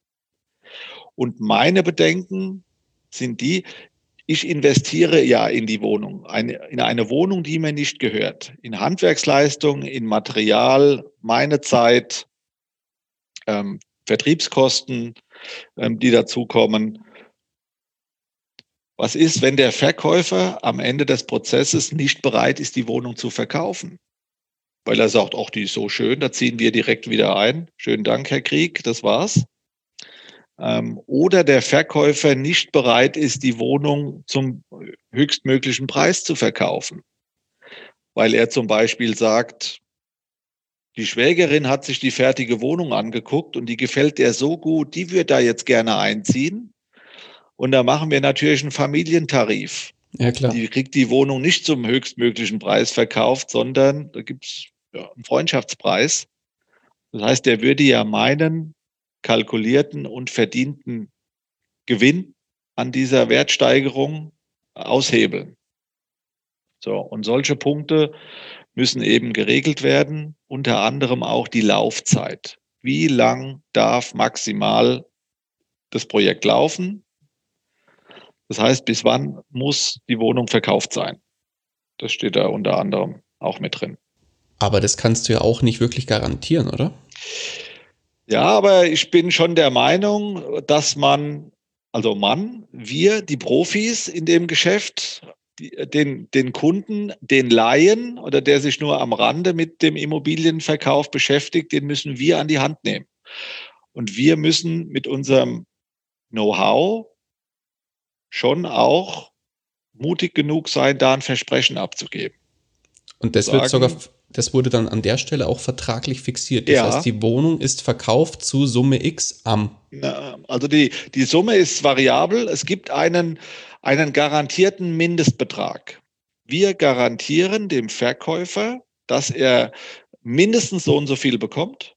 Und meine Bedenken sind die, ich investiere ja in die Wohnung, eine, in eine Wohnung, die mir nicht gehört. In Handwerksleistung, in Material, meine Zeit, ähm, Vertriebskosten, ähm, die dazukommen. Was ist, wenn der Verkäufer am Ende des Prozesses nicht bereit ist, die Wohnung zu verkaufen? Weil er sagt, ach, die ist so schön, da ziehen wir direkt wieder ein. Schönen Dank, Herr Krieg, das war's. Ähm, oder der Verkäufer nicht bereit ist, die Wohnung zum höchstmöglichen Preis zu verkaufen. Weil er zum Beispiel sagt, die Schwägerin hat sich die fertige Wohnung angeguckt und die gefällt der so gut, die würde da jetzt gerne einziehen. Und da machen wir natürlich einen Familientarif. Ja, klar. Die kriegt die Wohnung nicht zum höchstmöglichen Preis verkauft, sondern da gibt es ja, einen Freundschaftspreis. Das heißt, der würde ja meinen kalkulierten und verdienten Gewinn an dieser Wertsteigerung aushebeln. So, und solche Punkte müssen eben geregelt werden, unter anderem auch die Laufzeit. Wie lang darf maximal das Projekt laufen? Das heißt, bis wann muss die Wohnung verkauft sein? Das steht da unter anderem auch mit drin. Aber das kannst du ja auch nicht wirklich garantieren, oder? Ja, aber ich bin schon der Meinung, dass man, also man, wir, die Profis in dem Geschäft, die, den, den Kunden, den Laien oder der sich nur am Rande mit dem Immobilienverkauf beschäftigt, den müssen wir an die Hand nehmen. Und wir müssen mit unserem Know-how schon auch mutig genug sein, da ein Versprechen abzugeben. Und das, sagen, wird sogar, das wurde dann an der Stelle auch vertraglich fixiert. Das Ja. heißt, die Wohnung ist verkauft zu Summe X am. Na, also die, die Summe ist variabel. Es gibt einen, einen garantierten Mindestbetrag. Wir garantieren dem Verkäufer, dass er mindestens so und so viel bekommt.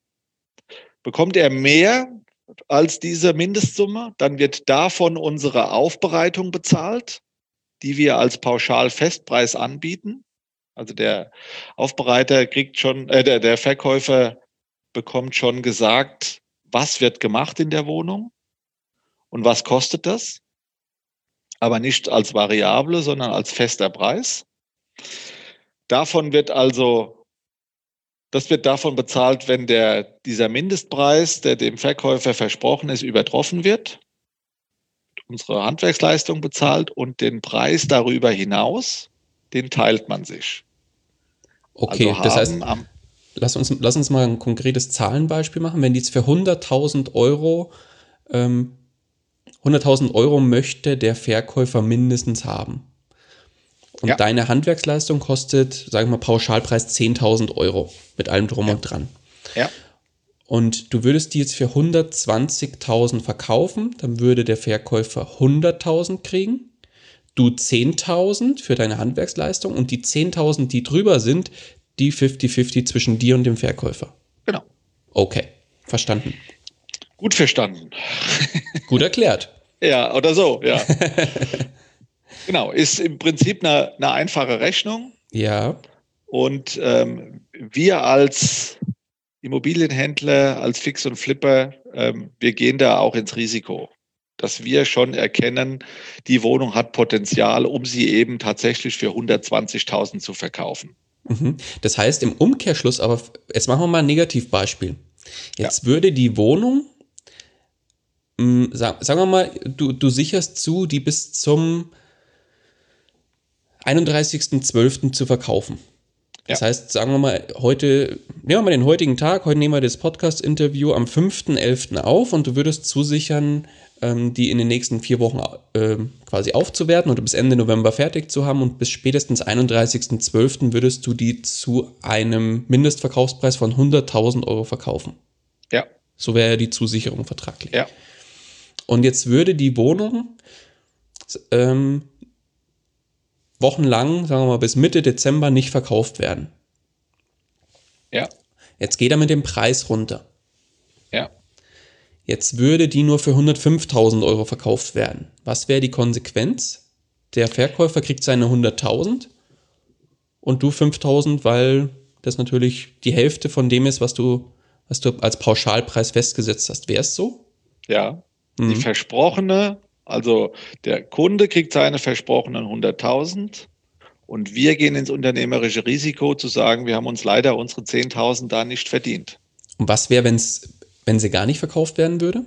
Bekommt er mehr als diese Mindestsumme, dann wird davon unsere Aufbereitung bezahlt, die wir als Pauschalfestpreis anbieten. Also der Aufbereiter kriegt schon, äh, der, der Verkäufer bekommt schon gesagt, was wird gemacht in der Wohnung und was kostet das, aber nicht als Variable, sondern als fester Preis. Davon wird also, das wird davon bezahlt, wenn der, dieser Mindestpreis, der dem Verkäufer versprochen ist, übertroffen wird. Unsere Handwerksleistung bezahlt und den Preis darüber hinaus, den teilt man sich. Okay, also das heißt, haben am, lass uns, lass uns mal ein konkretes Zahlenbeispiel machen. Wenn die jetzt für hunderttausend Euro, ähm, hunderttausend Euro möchte der Verkäufer mindestens haben. Und Ja. deine Handwerksleistung kostet, sagen wir mal, Pauschalpreis zehntausend Euro mit allem drum Ja. und dran. ja, Und du würdest die jetzt für hundertzwanzigtausend verkaufen, dann würde der Verkäufer hunderttausend kriegen, du zehntausend für deine Handwerksleistung und die zehntausend, die drüber sind, die fünfzig fünfzig zwischen dir und dem Verkäufer. genau. Okay, verstanden. Gut verstanden. Gut erklärt. Ja, oder so, ja. Genau, ist im Prinzip eine, eine einfache Rechnung. Ja, Und ähm, wir als Immobilienhändler, als Fix und Flipper, ähm, wir gehen da auch ins Risiko, dass wir schon erkennen, die Wohnung hat Potenzial, um sie eben tatsächlich für hundertzwanzigtausend zu verkaufen. mhm. Das heißt im Umkehrschluss, aber jetzt machen wir mal ein Negativbeispiel. Jetzt würde die Wohnung, mh, sag, sagen wir mal, du, du sicherst zu, die bis zum einunddreißigsten zwölften zu verkaufen. Das Ja. heißt, sagen wir mal, heute, nehmen wir mal den heutigen Tag, heute nehmen wir das Podcast-Interview am fünften elften auf und du würdest zusichern, ähm, die in den nächsten vier Wochen äh, quasi aufzuwerten und bis Ende November fertig zu haben und bis spätestens einunddreißigsten zwölften würdest du die zu einem Mindestverkaufspreis von hunderttausend Euro verkaufen. Ja. So wäre die Zusicherung vertraglich. Ja. Und jetzt würde die Wohnung ähm, wochenlang, sagen wir mal bis Mitte Dezember, nicht verkauft werden. Ja. Jetzt geht er mit dem Preis runter. Ja. Jetzt würde die nur für hundertfünftausend Euro verkauft werden. Was wäre die Konsequenz? Der Verkäufer kriegt seine hunderttausend und du fünftausend, weil das natürlich die Hälfte von dem ist, was du, was du als Pauschalpreis festgesetzt hast. Wäre es so? Ja. Mhm. Die versprochene, also der Kunde kriegt seine versprochenen hunderttausend und wir gehen ins unternehmerische Risiko zu sagen, wir haben uns leider unsere zehntausend da nicht verdient. Und was wäre, wenn's, wenn sie gar nicht verkauft werden würde?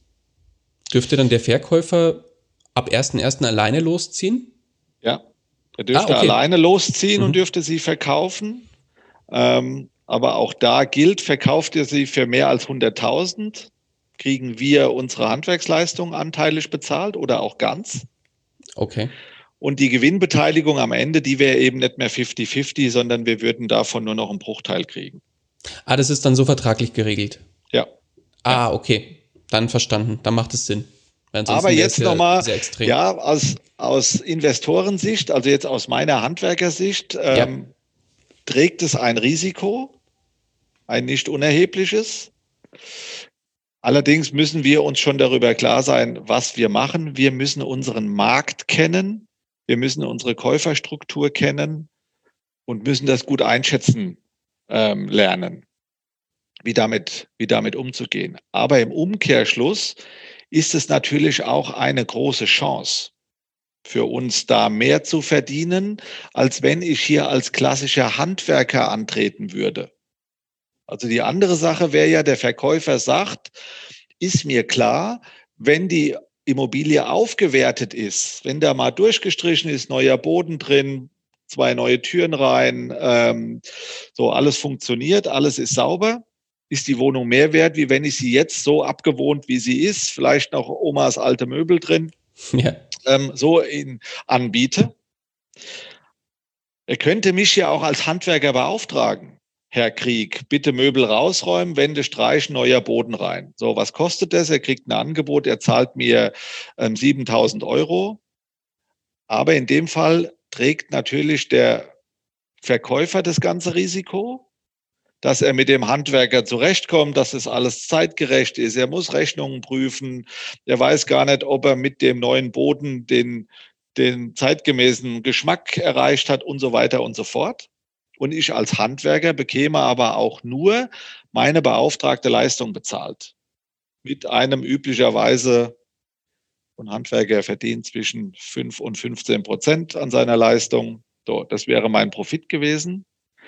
Dürfte dann der Verkäufer ab ersten ersten alleine losziehen? Ja, er dürfte Ah, okay. alleine losziehen Mhm. und dürfte sie verkaufen. Ähm, aber auch da gilt, verkauft ihr sie für mehr als hunderttausend, kriegen wir unsere Handwerksleistung anteilig bezahlt oder auch ganz. Okay. Und die Gewinnbeteiligung am Ende, die wäre eben nicht mehr fünfzig fünfzig, sondern wir würden davon nur noch einen Bruchteil kriegen. Ah, das ist dann so vertraglich geregelt. Ja. Ah, okay. Dann verstanden. Dann macht es Sinn. Weil ansonsten Aber wäre jetzt es ja nochmal, sehr extrem. ja, aus, aus Investorensicht, also jetzt aus meiner Handwerkersicht, ähm, Ja. trägt es ein Risiko, ein nicht unerhebliches. Allerdings müssen wir uns schon darüber klar sein, was wir machen. Wir müssen unseren Markt kennen, wir müssen unsere Käuferstruktur kennen und müssen das gut einschätzen ähm, lernen, wie damit, wie damit umzugehen. Aber im Umkehrschluss ist es natürlich auch eine große Chance für uns, da mehr zu verdienen, als wenn ich hier als klassischer Handwerker antreten würde. Also die andere Sache wäre ja, der Verkäufer sagt, ist mir klar, wenn die Immobilie aufgewertet ist, wenn da mal durchgestrichen ist, neuer Boden drin, zwei neue Türen rein, ähm, so alles funktioniert, alles ist sauber, ist die Wohnung mehr wert, wie wenn ich sie jetzt so abgewohnt, wie sie ist, vielleicht noch Omas alte Möbel drin, Ja. ähm, so in, anbiete. Er könnte mich ja auch als Handwerker beauftragen. Herr Krieg, bitte Möbel rausräumen, Wände streichen, neuer Boden rein. So, was kostet das? Er kriegt ein Angebot, er zahlt mir ähm, siebentausend Euro. Aber in dem Fall trägt natürlich der Verkäufer das ganze Risiko, dass er mit dem Handwerker zurechtkommt, dass es alles zeitgerecht ist. Er muss Rechnungen prüfen. Er weiß gar nicht, ob er mit dem neuen Boden den, den zeitgemäßen Geschmack erreicht hat und so weiter und so fort. Und ich als Handwerker bekäme aber auch nur meine beauftragte Leistung bezahlt. Mit einem üblicherweise, ein Handwerker verdient zwischen fünf und fünfzehn Prozent an seiner Leistung. So, das wäre mein Profit gewesen.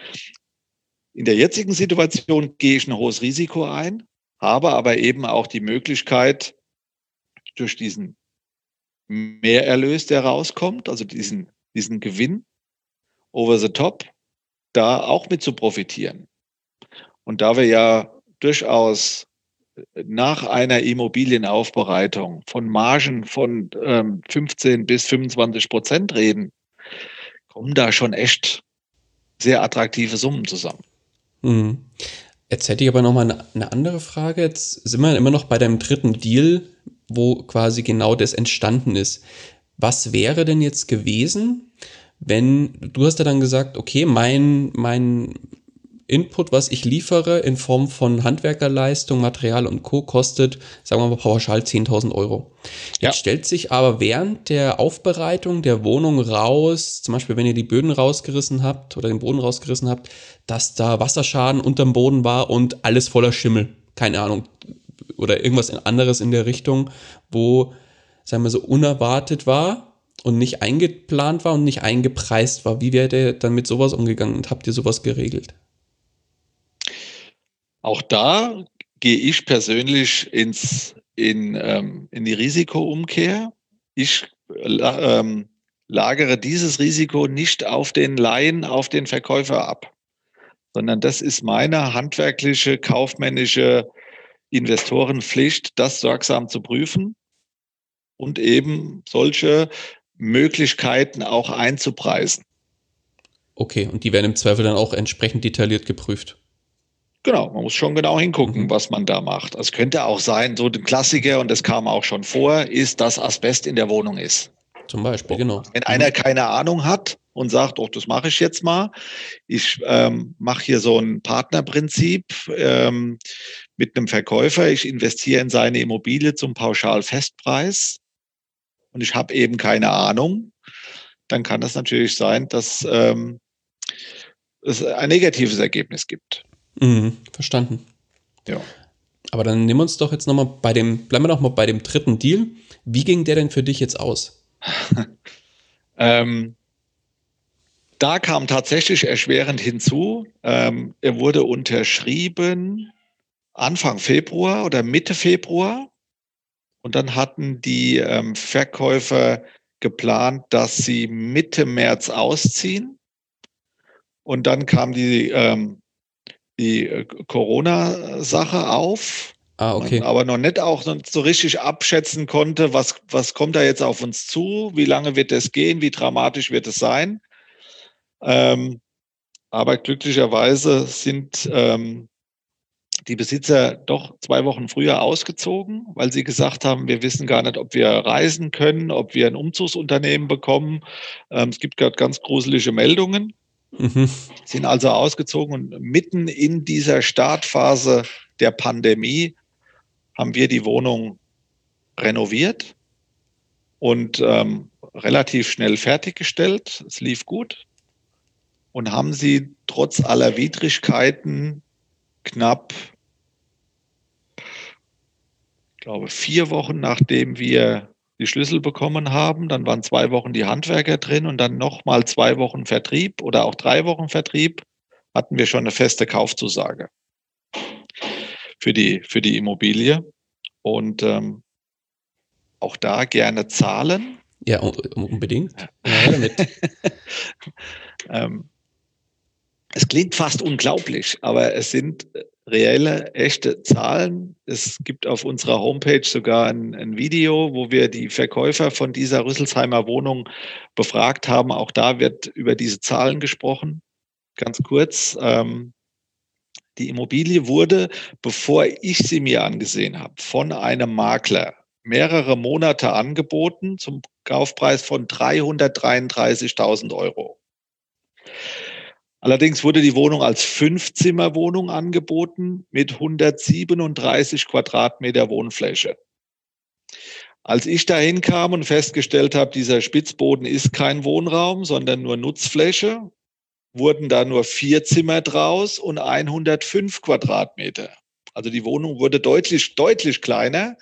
In der jetzigen Situation gehe ich ein hohes Risiko ein, habe aber eben auch die Möglichkeit, durch diesen Mehrerlös, der rauskommt, also diesen, diesen Gewinn over the top, da auch mit zu profitieren. Und da wir ja durchaus nach einer Immobilienaufbereitung von Margen von ähm, fünfzehn bis fünfundzwanzig Prozent reden, kommen da schon echt sehr attraktive Summen zusammen. Mhm. Jetzt hätte ich aber noch mal eine, eine andere Frage. Jetzt sind wir immer noch bei deinem dritten Deal, wo quasi genau das entstanden ist. Was wäre denn jetzt gewesen, wenn du hast ja dann gesagt, okay, mein, mein Input, was ich liefere in Form von Handwerkerleistung, Material und Co. kostet, sagen wir mal pauschal zehntausend Euro. Jetzt ja. stellt sich aber während der Aufbereitung der Wohnung raus, zum Beispiel wenn ihr die Böden rausgerissen habt oder den Boden rausgerissen habt, dass da Wasserschaden unterm Boden war und alles voller Schimmel. Keine Ahnung. Oder irgendwas anderes in der Richtung, wo, sagen wir so, unerwartet war und nicht eingeplant war und nicht eingepreist war. Wie wärt ihr dann mit sowas umgegangen und habt ihr sowas geregelt? Auch da gehe ich persönlich ins, in, ähm, in die Risikoumkehr. Ich ähm, lagere dieses Risiko nicht auf den Laien, auf den Verkäufer ab, sondern das ist meine handwerkliche, kaufmännische Investorenpflicht, das sorgsam zu prüfen und eben solche Möglichkeiten auch einzupreisen. Okay, und die werden im Zweifel dann auch entsprechend detailliert geprüft. Genau, man muss schon genau hingucken, mhm. was man da macht. Es könnte auch sein, so ein Klassiker, und das kam auch schon vor, ist, dass Asbest in der Wohnung ist. Zum Beispiel, genau. Wenn mhm. einer keine Ahnung hat und sagt, oh, das mache ich jetzt mal, ich ähm, mache hier so ein Partnerprinzip ähm, mit einem Verkäufer, ich investiere in seine Immobilie zum Pauschalfestpreis und ich habe eben keine Ahnung, dann kann das natürlich sein, dass ähm, es ein negatives Ergebnis gibt. Mhm, verstanden. Ja. Aber dann nehmen wir uns doch jetzt nochmal bei dem, bleiben wir doch mal bei dem dritten Deal. Wie ging der denn für dich jetzt aus? ähm, da kam tatsächlich erschwerend hinzu, ähm, er wurde unterschrieben Anfang Februar oder Mitte Februar und dann hatten die ähm, Verkäufer geplant, dass sie Mitte März ausziehen und dann kam die ähm, die Corona-Sache auf, ah, okay. man aber noch nicht auch so richtig abschätzen konnte, was, was kommt da jetzt auf uns zu, wie lange wird es gehen, wie dramatisch wird es sein. Ähm, aber glücklicherweise sind ähm, die Besitzer doch zwei Wochen früher ausgezogen, weil sie gesagt haben, wir wissen gar nicht, ob wir reisen können, ob wir ein Umzugsunternehmen bekommen. Ähm, es gibt gerade ganz gruselige Meldungen. Mhm. Sind also ausgezogen und mitten in dieser Startphase der Pandemie haben wir die Wohnung renoviert und ähm, relativ schnell fertiggestellt. Es lief gut und haben sie trotz aller Widrigkeiten knapp, ich glaube, vier Wochen nachdem wir die Schlüssel bekommen haben, dann waren zwei Wochen die Handwerker drin und dann nochmal zwei Wochen Vertrieb oder auch drei Wochen Vertrieb, hatten wir schon eine feste Kaufzusage für die, für die Immobilie. Und ähm, auch da gerne zahlen. Ja, unbedingt. Ja, damit. ähm, es klingt fast unglaublich, aber es sind reelle, echte Zahlen. Es gibt auf unserer Homepage sogar ein, ein Video, wo wir die Verkäufer von dieser Rüsselsheimer Wohnung befragt haben. Auch da wird über diese Zahlen gesprochen. Ganz kurz, ähm, die Immobilie wurde, bevor ich sie mir angesehen habe, von einem Makler mehrere Monate angeboten zum Kaufpreis von dreihundertdreiunddreißigtausend Euro. Allerdings wurde die Wohnung als Fünfzimmerwohnung angeboten mit hundertsiebenunddreißig Quadratmeter Wohnfläche. Als ich dahin kam und festgestellt habe, dieser Spitzboden ist kein Wohnraum, sondern nur Nutzfläche, wurden da nur vier Zimmer draus und hundertfünf Quadratmeter. Also die Wohnung wurde deutlich, deutlich kleiner.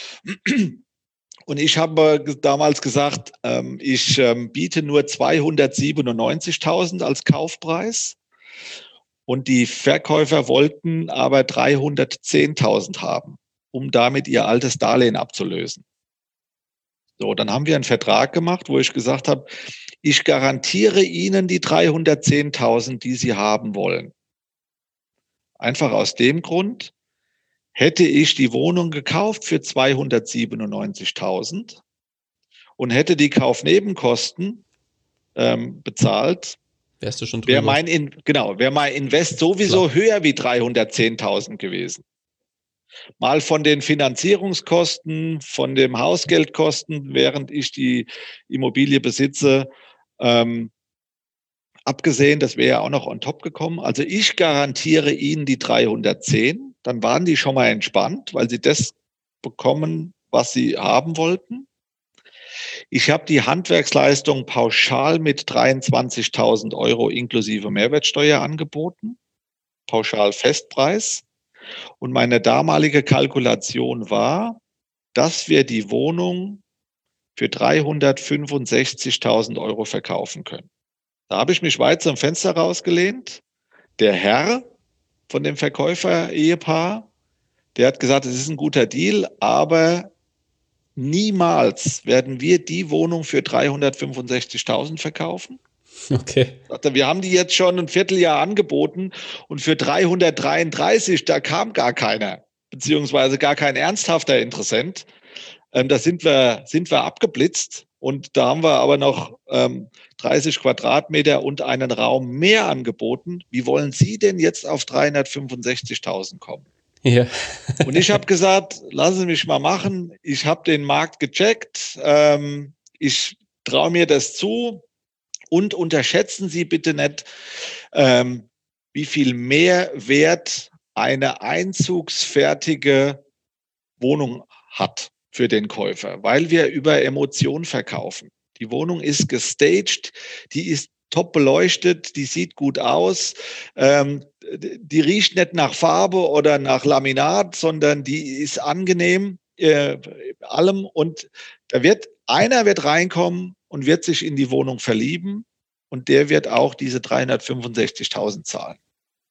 Und ich habe damals gesagt, ähm, ich ähm, biete nur zweihundertsiebenundneunzigtausend als Kaufpreis. Und die Verkäufer wollten aber dreihundertzehntausend haben, um damit ihr altes Darlehen abzulösen. So, dann haben wir einen Vertrag gemacht, wo ich gesagt habe, ich garantiere Ihnen die dreihundertzehntausend, die Sie haben wollen. Einfach aus dem Grund, hätte ich die Wohnung gekauft für zweihundertsiebenundneunzigtausend und hätte die Kaufnebenkosten ähm, bezahlt, wärst du schon drüber. Wäre mein, In, genau, wäre mein Invest sowieso Klar. höher wie dreihundertzehntausend gewesen. Mal von den Finanzierungskosten, von dem Hausgeldkosten, während ich die Immobilie besitze, ähm, abgesehen, das wäre ja auch noch on top gekommen. Also ich garantiere Ihnen die dreihundertzehn. Dann waren die schon mal entspannt, weil sie das bekommen, was sie haben wollten. Ich habe die Handwerksleistung pauschal mit dreiundzwanzigtausend Euro inklusive Mehrwertsteuer angeboten. Pauschal Festpreis. Und meine damalige Kalkulation war, dass wir die Wohnung für dreihundertfünfundsechzigtausend Euro verkaufen können. Da habe ich mich weit zum Fenster rausgelehnt. Der Herr von dem Verkäufer-Ehepaar, der hat gesagt, es ist ein guter Deal, aber niemals werden wir die Wohnung für dreihundertfünfundsechzigtausend verkaufen. Okay. Wir haben die jetzt schon ein Vierteljahr angeboten und für dreihundertdreiunddreißig, da kam gar keiner, beziehungsweise gar kein ernsthafter Interessent. Ähm, da sind wir, sind wir abgeblitzt und da haben wir aber noch ähm, dreißig Quadratmeter und einen Raum mehr angeboten. Wie wollen Sie denn jetzt auf dreihundertfünfundsechzigtausend kommen? Ja. Und ich habe gesagt, lassen Sie mich mal machen. Ich habe den Markt gecheckt. Ähm, ich traue mir das zu. Und unterschätzen Sie bitte nicht, ähm, wie viel Mehrwert eine einzugsfertige Wohnung hat für den Käufer, weil wir über Emotion verkaufen. Die Wohnung ist gestaged, die ist top beleuchtet, die sieht gut aus, ähm, die riecht nicht nach Farbe oder nach Laminat, sondern die ist angenehm, äh, allem. Und da wird einer wird reinkommen und wird sich in die Wohnung verlieben und der wird auch diese dreihundertfünfundsechzigtausend zahlen.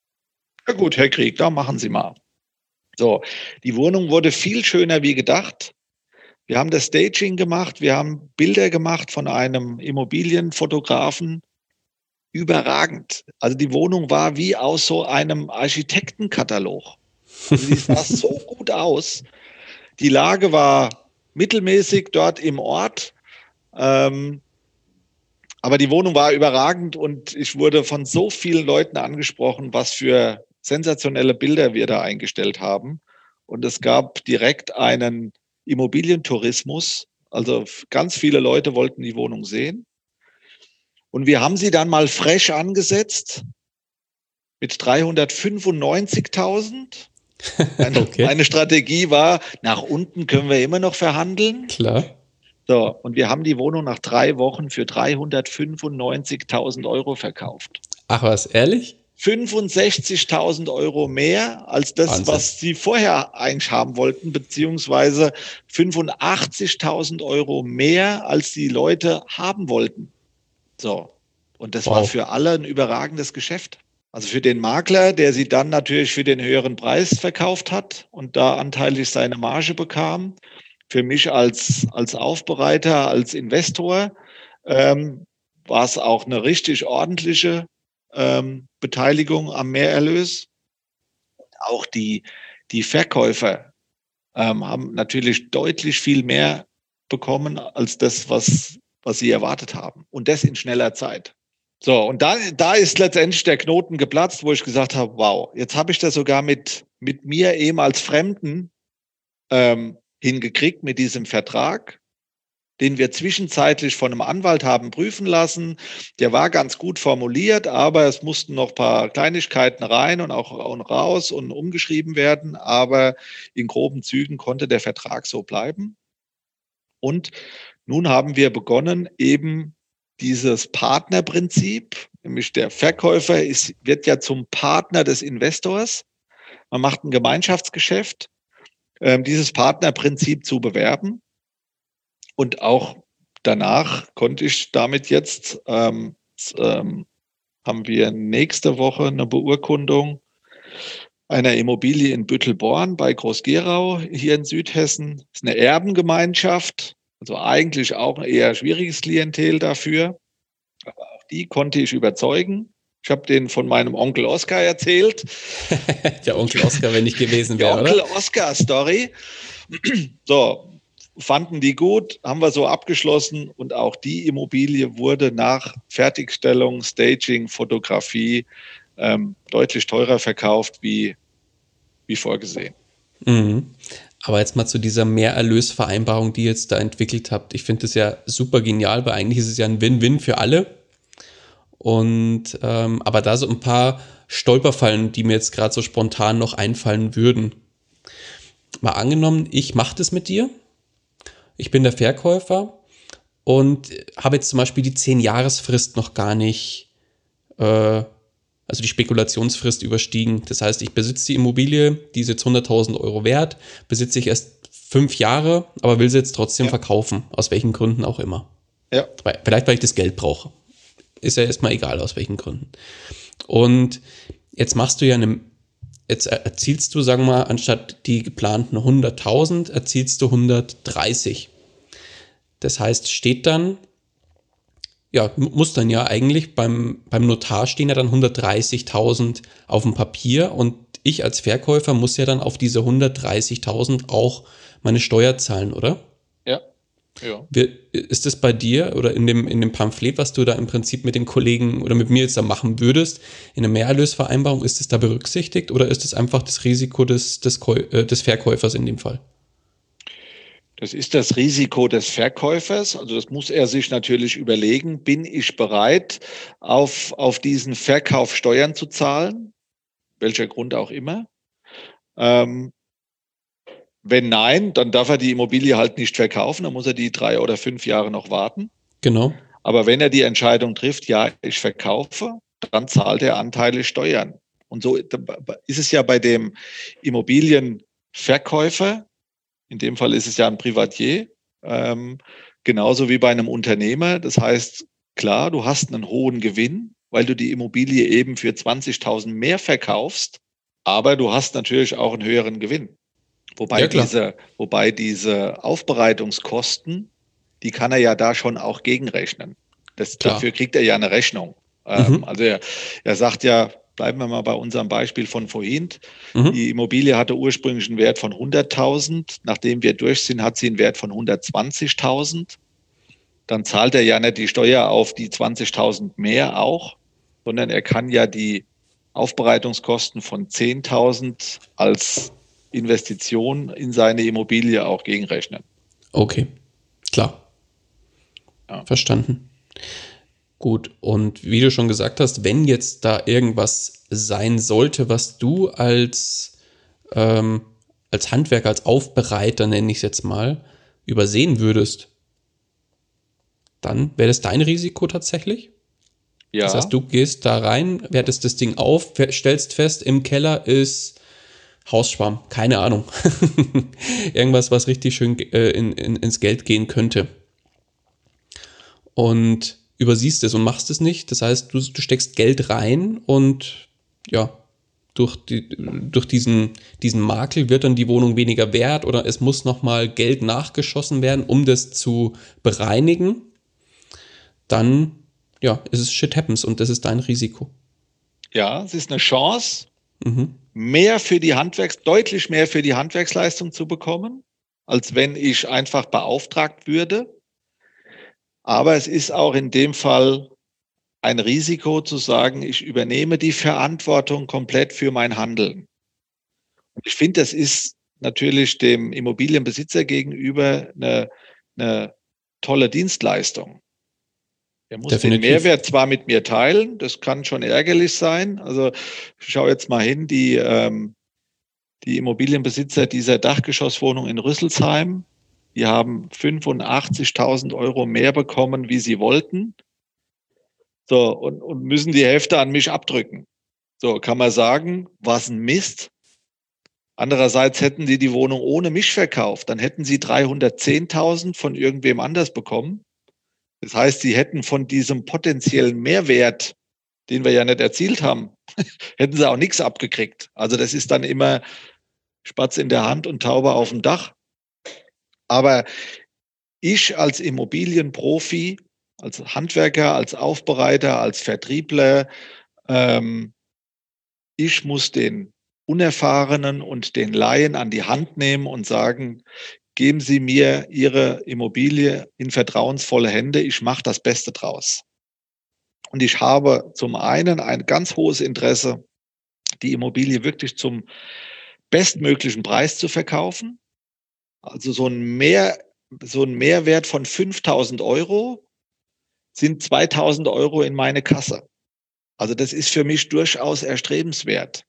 Ja gut, Herr Krieg, da machen Sie mal. So, die Wohnung wurde viel schöner wie gedacht. Wir haben das Staging gemacht, wir haben Bilder gemacht von einem Immobilienfotografen. Überragend. Also die Wohnung war wie aus so einem Architektenkatalog. Also die sah so gut aus. Die Lage war mittelmäßig dort im Ort. Ähm, aber die Wohnung war überragend und ich wurde von so vielen Leuten angesprochen, was für sensationelle Bilder wir da eingestellt haben. Und es gab direkt einen Immobilientourismus. Also ganz viele Leute wollten die Wohnung sehen. Und wir haben sie dann mal fresh angesetzt mit dreihundertfünfundneunzigtausend. Meine, okay. meine Strategie war, nach unten können wir immer noch verhandeln. Klar. So, und wir haben die Wohnung nach drei Wochen für dreihundertfünfundneunzigtausend Euro verkauft. Ach was, ehrlich? fünfundsechzigtausend Euro mehr als das, Wahnsinn. Was sie vorher eigentlich haben wollten, beziehungsweise fünfundachtzigtausend Euro mehr, als die Leute haben wollten. So, und das wow. war für alle ein überragendes Geschäft. Also für den Makler, der sie dann natürlich für den höheren Preis verkauft hat und da anteilig seine Marge bekam. Für mich als, als Aufbereiter, als Investor ähm, war es auch eine richtig ordentliche ähm, Beteiligung am Mehrerlös. auch die, die Verkäufer ähm, haben natürlich deutlich viel mehr bekommen als das, was, was sie erwartet haben. Und das in schneller Zeit. So, und da, da ist letztendlich der Knoten geplatzt, wo ich gesagt habe, wow, jetzt habe ich das sogar mit, mit mir eben als Fremden ähm, hingekriegt mit diesem Vertrag, den wir zwischenzeitlich von einem Anwalt haben prüfen lassen. Der war ganz gut formuliert, aber es mussten noch ein paar Kleinigkeiten rein und auch und raus und umgeschrieben werden. Aber in groben Zügen konnte der Vertrag so bleiben. Und nun haben wir begonnen, eben dieses Partnerprinzip, nämlich der Verkäufer ist, wird ja zum Partner des Investors. Man macht ein Gemeinschaftsgeschäft, ähm, dieses Partnerprinzip zu bewerben. Und auch danach konnte ich damit jetzt, ähm, ähm, haben wir nächste Woche eine Beurkundung einer Immobilie in Büttelborn bei Groß-Gerau hier in Südhessen. Das ist eine Erbengemeinschaft, also eigentlich auch ein eher schwieriges Klientel dafür. Aber auch die konnte ich überzeugen. Ich habe denen von meinem Onkel Oskar erzählt. Der Onkel Oskar, wenn ich gewesen wäre, oder? Die Onkel Oskar-Story. So, fanden die gut, haben wir so abgeschlossen und auch die Immobilie wurde nach Fertigstellung, Staging, Fotografie ähm, deutlich teurer verkauft wie, wie vorgesehen. Mhm. Aber jetzt mal zu dieser Mehrerlösvereinbarung, die ihr jetzt da entwickelt habt. Ich finde das ja super genial, weil eigentlich ist es ja ein Win-Win für alle. Und ähm, aber da so ein paar Stolperfallen, die mir jetzt gerade so spontan noch einfallen würden. Mal angenommen, ich mache das mit dir. Ich bin der Verkäufer und habe jetzt zum Beispiel die zehn-Jahres-Frist noch gar nicht, äh, also die Spekulationsfrist überstiegen. Das heißt, ich besitze die Immobilie, die ist jetzt hunderttausend Euro wert, besitze ich erst fünf Jahre, aber will sie jetzt trotzdem ja. verkaufen, aus welchen Gründen auch immer. Ja. Vielleicht, weil ich das Geld brauche. Ist ja erstmal egal, aus welchen Gründen. Und jetzt machst du ja eine, jetzt erzielst du, sagen wir mal, anstatt die geplanten hunderttausend, erzielst du hundertdreißig. Das heißt, steht dann, ja, muss dann ja eigentlich beim, beim Notar stehen ja dann hundertdreißigtausend auf dem Papier und ich als Verkäufer muss ja dann auf diese hundertdreißigtausend auch meine Steuer zahlen, oder? Ja. Ja. Ist das bei dir oder in dem, in dem Pamphlet, was du da im Prinzip mit den Kollegen oder mit mir jetzt da machen würdest, in der Mehrerlösvereinbarung, ist das da berücksichtigt oder ist das einfach das Risiko des, des, des Verkäufers in dem Fall? Das ist das Risiko des Verkäufers. Also das muss er sich natürlich überlegen. Bin ich bereit, auf, auf diesen Verkauf Steuern zu zahlen? Welcher Grund auch immer. Ähm, Wenn nein, dann darf er die Immobilie halt nicht verkaufen, dann muss er die drei oder fünf Jahre noch warten. Genau. Aber wenn er die Entscheidung trifft, ja, ich verkaufe, dann zahlt er anteilig Steuern. Und so ist es ja bei dem Immobilienverkäufer, in dem Fall ist es ja ein Privatier, ähm, genauso wie bei einem Unternehmer. Das heißt, klar, du hast einen hohen Gewinn, weil du die Immobilie eben für zwanzigtausend mehr verkaufst, aber du hast natürlich auch einen höheren Gewinn. Wobei, ja, diese, wobei diese Aufbereitungskosten, die kann er ja da schon auch gegenrechnen. Das, dafür kriegt er ja eine Rechnung. Mhm. Ähm, also er, er sagt ja, bleiben wir mal bei unserem Beispiel von vorhin. Mhm. Die Immobilie hatte ursprünglich einen Wert von hunderttausend. Nachdem wir durch sind, hat sie einen Wert von hundertzwanzigtausend. Dann zahlt er ja nicht die Steuer auf die zwanzigtausend mehr auch, sondern er kann ja die Aufbereitungskosten von zehntausend als Investition in seine Immobilie auch gegenrechnen. Okay, klar. Ja. Verstanden. Gut, und wie du schon gesagt hast, wenn jetzt da irgendwas sein sollte, was du als, ähm, als Handwerker, als Aufbereiter, nenne ich es jetzt mal, übersehen würdest, dann wäre das dein Risiko tatsächlich? Ja. Das heißt, du gehst da rein, wertest das Ding auf, stellst fest, im Keller ist Hausschwamm, keine Ahnung. Irgendwas, was richtig schön äh, in, in, ins Geld gehen könnte. Und übersiehst es und machst es nicht. Das heißt, du, du steckst Geld rein und ja, durch, die, durch diesen, diesen Makel wird dann die Wohnung weniger wert oder es muss nochmal Geld nachgeschossen werden, um das zu bereinigen. Dann ja, ist es shit happens und das ist dein Risiko. Ja, es ist eine Chance. Mhm. mehr für die Handwerks, deutlich mehr für die Handwerksleistung zu bekommen, als wenn ich einfach beauftragt würde. Aber es ist auch in dem Fall ein Risiko zu sagen, ich übernehme die Verantwortung komplett für mein Handeln. Und ich finde, das ist natürlich dem Immobilienbesitzer gegenüber eine, eine tolle Dienstleistung. Er muss Definitiv. den Mehrwert zwar mit mir teilen, das kann schon ärgerlich sein. Also ich schaue jetzt mal hin, die, ähm, die Immobilienbesitzer dieser Dachgeschosswohnung in Rüsselsheim, die haben fünfundachtzigtausend Euro mehr bekommen, wie sie wollten. So, und, und müssen die Hälfte an mich abdrücken. So, kann man sagen, was ein Mist. Andererseits hätten die die Wohnung ohne mich verkauft, dann hätten sie dreihundertzehntausend von irgendwem anders bekommen. Das heißt, sie hätten von diesem potenziellen Mehrwert, den wir ja nicht erzielt haben, hätten sie auch nichts abgekriegt. Also das ist dann immer Spatz in der Hand und Taube auf dem Dach. Aber ich als Immobilienprofi, als Handwerker, als Aufbereiter, als Vertriebler, ähm, ich muss den Unerfahrenen und den Laien an die Hand nehmen und sagen, geben Sie mir Ihre Immobilie in vertrauensvolle Hände, ich mache das Beste draus. Und ich habe zum einen ein ganz hohes Interesse, die Immobilie wirklich zum bestmöglichen Preis zu verkaufen. Also so ein, Mehr, so ein Mehrwert von fünftausend Euro sind zweitausend Euro in meine Kasse. Also das ist für mich durchaus erstrebenswert.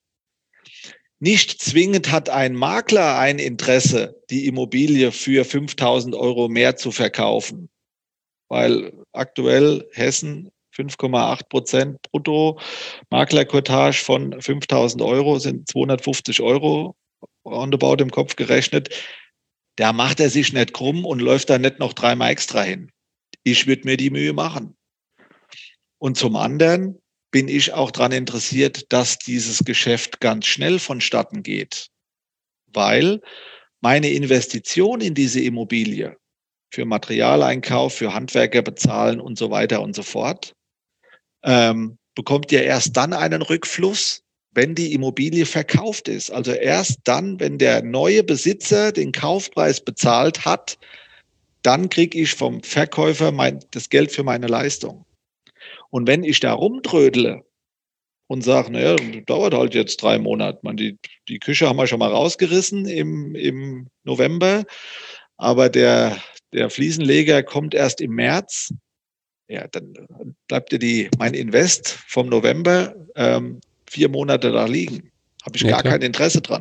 Nicht zwingend hat ein Makler ein Interesse, die Immobilie für fünftausend Euro mehr zu verkaufen, weil aktuell Hessen fünf Komma acht Prozent brutto Maklerquotage von fünftausend Euro sind zweihundertfünfzig Euro roundabout im Kopf gerechnet. Da macht er sich nicht krumm und läuft da nicht noch dreimal extra hin. Ich würde mir die Mühe machen. Und zum anderen bin ich auch daran interessiert, dass dieses Geschäft ganz schnell vonstatten geht, weil meine Investition in diese Immobilie für Materialeinkauf, für Handwerker bezahlen und so weiter und so fort, ähm, bekommt ja erst dann einen Rückfluss, wenn die Immobilie verkauft ist. Also erst dann, wenn der neue Besitzer den Kaufpreis bezahlt hat, dann kriege ich vom Verkäufer mein, das Geld für meine Leistung. Und wenn ich da rumtrödele und sage, naja, das dauert halt jetzt drei Monate. Man, die, die Küche haben wir schon mal rausgerissen im, im November, aber der, der Fliesenleger kommt erst im März. Ja, dann bleibt dir die, mein Invest vom November ähm, vier Monate da liegen. Habe ich ja, gar klar. kein Interesse dran.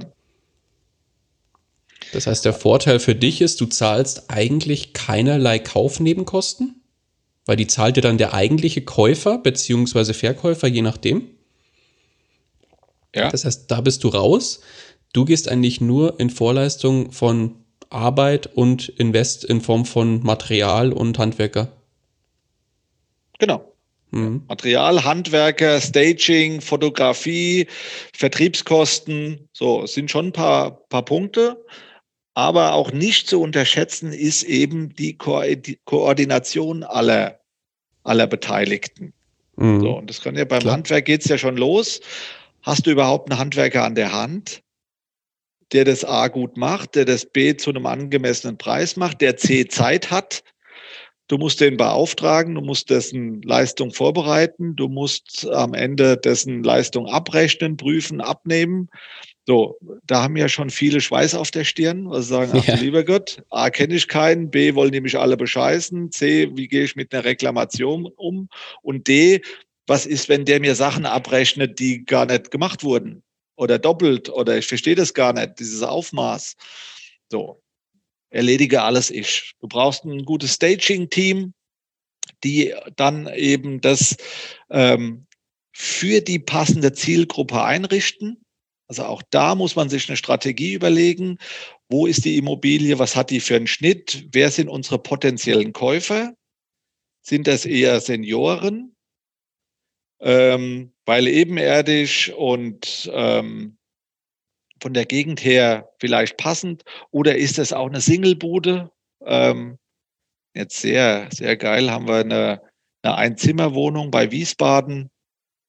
Das heißt, der Vorteil für dich ist, du zahlst eigentlich keinerlei Kaufnebenkosten, weil die zahlt dir dann der eigentliche Käufer bzw. Verkäufer, je nachdem. Ja. Das heißt, da bist du raus. Du gehst eigentlich nur in Vorleistung von Arbeit und Invest in Form von Material und Handwerker. Genau. Mhm. Material, Handwerker, Staging, Fotografie, Vertriebskosten, so, es sind schon ein paar, paar Punkte. Aber auch nicht zu unterschätzen ist eben die, Ko- die Koordination aller, aller Beteiligten. Mhm. So, und das kann ja beim Klar. Handwerk geht es ja schon los. Hast du überhaupt einen Handwerker an der Hand, der das A gut macht, der das B zu einem angemessenen Preis macht, der C Zeit hat? Du musst den beauftragen, du musst dessen Leistung vorbereiten, du musst am Ende dessen Leistung abrechnen, prüfen, abnehmen. So, da haben ja schon viele Schweiß auf der Stirn, also sagen, ach ja. du lieber Gott, A, kenne ich keinen, B, wollen die mich alle bescheißen, C, wie gehe ich mit einer Reklamation um und D, was ist, wenn der mir Sachen abrechnet, die gar nicht gemacht wurden oder doppelt oder ich verstehe das gar nicht, dieses Aufmaß. So. Erledige alles ich. Du brauchst ein gutes Staging-Team, die dann eben das ähm, für die passende Zielgruppe einrichten. Also auch da muss man sich eine Strategie überlegen. Wo ist die Immobilie? Was hat die für einen Schnitt? Wer sind unsere potenziellen Käufer? Sind das eher Senioren? Ähm, weil ebenerdig und ähm, von der Gegend her vielleicht passend, oder ist das auch eine Singlebude? Ähm, jetzt sehr, sehr geil haben wir eine, eine Einzimmerwohnung bei Wiesbaden,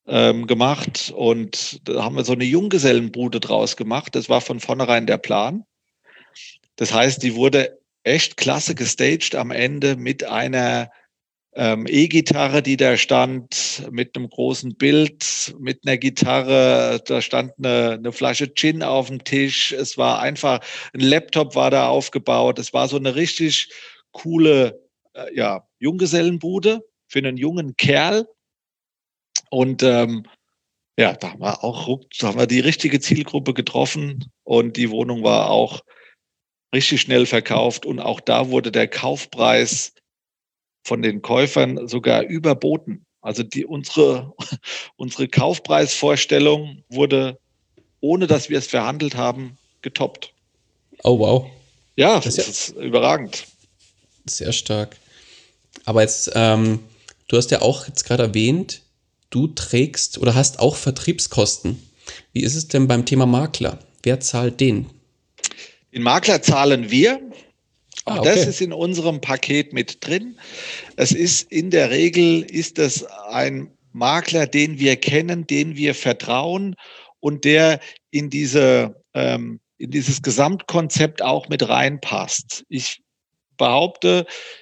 ähm, gemacht und da haben wir so eine Junggesellenbude draus gemacht. Das war von vornherein der Plan. Das heißt, die wurde echt klasse gestaged am Ende mit einer ähm, E-Gitarre, die da stand, mit einem großen Bild, mit einer Gitarre. Da stand eine, eine Flasche Gin auf dem Tisch. Es war einfach, ein Laptop war da aufgebaut. Es war so eine richtig coole äh, ja, Junggesellenbude für einen jungen Kerl. Und ähm, ja, da haben wir auch da haben wir die richtige Zielgruppe getroffen und die Wohnung war auch richtig schnell verkauft und auch da wurde der Kaufpreis von den Käufern sogar überboten. Also die, unsere, unsere Kaufpreisvorstellung wurde, ohne dass wir es verhandelt haben, getoppt. Oh, wow. Ja, Das das ist ist überragend. ja sehr stark. Aber jetzt, ähm, du hast ja auch jetzt gerade erwähnt, du trägst oder hast auch Vertriebskosten. Wie ist es denn beim Thema Makler? Wer zahlt den? Den Makler zahlen wir. Auch Ah, das okay. ist in unserem Paket mit drin. Es ist in der Regel ist es ein Makler, den wir kennen, den wir vertrauen und der in diese ähm, in dieses Gesamtkonzept auch mit reinpasst. Ich behaupte,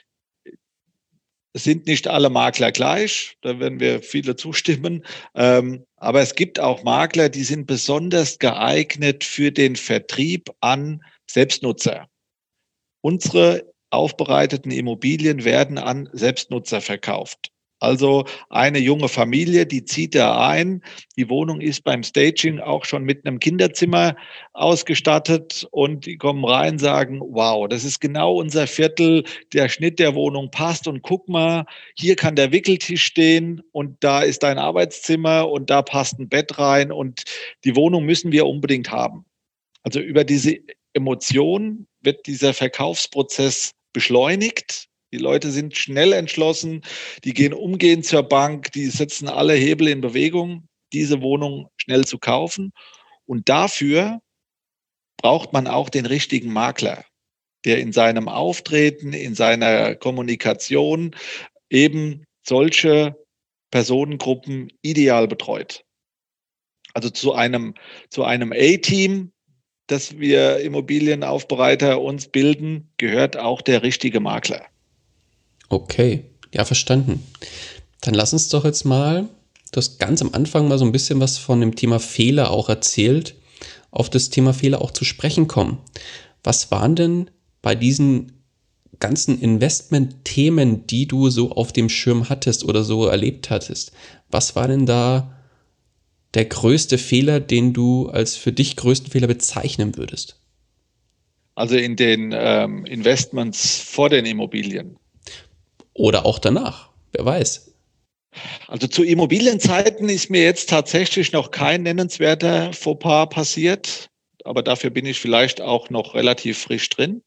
es sind nicht alle Makler gleich, da werden wir viele zustimmen. Ähm, aber es gibt auch Makler, die sind besonders geeignet für den Vertrieb an Selbstnutzer. Unsere aufbereiteten Immobilien werden an Selbstnutzer verkauft. Also eine junge Familie, die zieht da ein. Die Wohnung ist beim Staging auch schon mit einem Kinderzimmer ausgestattet und die kommen rein, sagen, wow, das ist genau unser Viertel, der Schnitt der Wohnung passt und guck mal, hier kann der Wickeltisch stehen und da ist dein Arbeitszimmer und da passt ein Bett rein und die Wohnung müssen wir unbedingt haben. Also über diese Emotion wird dieser Verkaufsprozess beschleunigt. Die Leute sind schnell entschlossen, die gehen umgehend zur Bank, die setzen alle Hebel in Bewegung, diese Wohnung schnell zu kaufen. Und dafür braucht man auch den richtigen Makler, der in seinem Auftreten, in seiner Kommunikation eben solche Personengruppen ideal betreut. Also zu einem, zu einem A-Team, dass wir Immobilienaufbereiter uns bilden, gehört auch der richtige Makler. Okay, ja, verstanden. Dann lass uns doch jetzt mal, du hast ganz am Anfang mal so ein bisschen was von dem Thema Fehler auch erzählt, auf das Thema Fehler auch zu sprechen kommen. Was waren denn bei diesen ganzen Investment-Themen, die du so auf dem Schirm hattest oder so erlebt hattest, was war denn da der größte Fehler, den du als für dich größten Fehler bezeichnen würdest? Also in den ähm, Investments vor den Immobilien. Oder auch danach, wer weiß. Also zu Immobilienzeiten ist mir jetzt tatsächlich noch kein nennenswerter Fauxpas passiert, aber dafür bin ich vielleicht auch noch relativ frisch drin.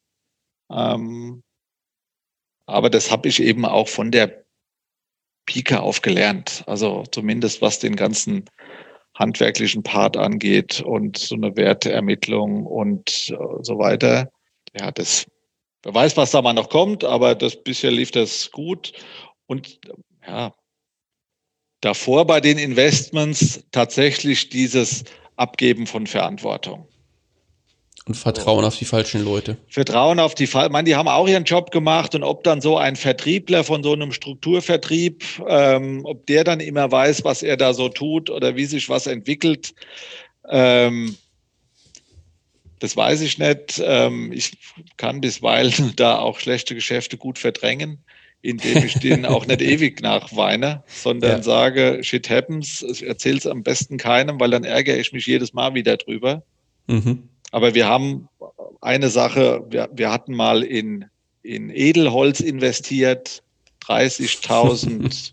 Ähm, aber das habe ich eben auch von der Pike auf gelernt. Also zumindest was den ganzen handwerklichen Part angeht und so eine Werteermittlung und äh, so weiter. Ja, das, wer weiß, was da mal noch kommt, aber das bisher lief das gut. Und ja, davor bei den Investments tatsächlich dieses Abgeben von Verantwortung. Und Vertrauen auf die falschen Leute. Vertrauen auf die Fall. Ich meine, die haben auch ihren Job gemacht und ob dann so ein Vertriebler von so einem Strukturvertrieb, ähm, ob der dann immer weiß, was er da so tut oder wie sich was entwickelt, ähm, das weiß ich nicht. Ähm, ich kann bisweilen da auch schlechte Geschäfte gut verdrängen, indem ich denen auch nicht ewig nachweine, sondern Ja. sage, shit happens, ich erzähle es am besten keinem, weil dann ärgere ich mich jedes Mal wieder drüber. Mhm. Aber wir haben eine Sache, wir, wir hatten mal in, in Edelholz investiert, dreißigtausend,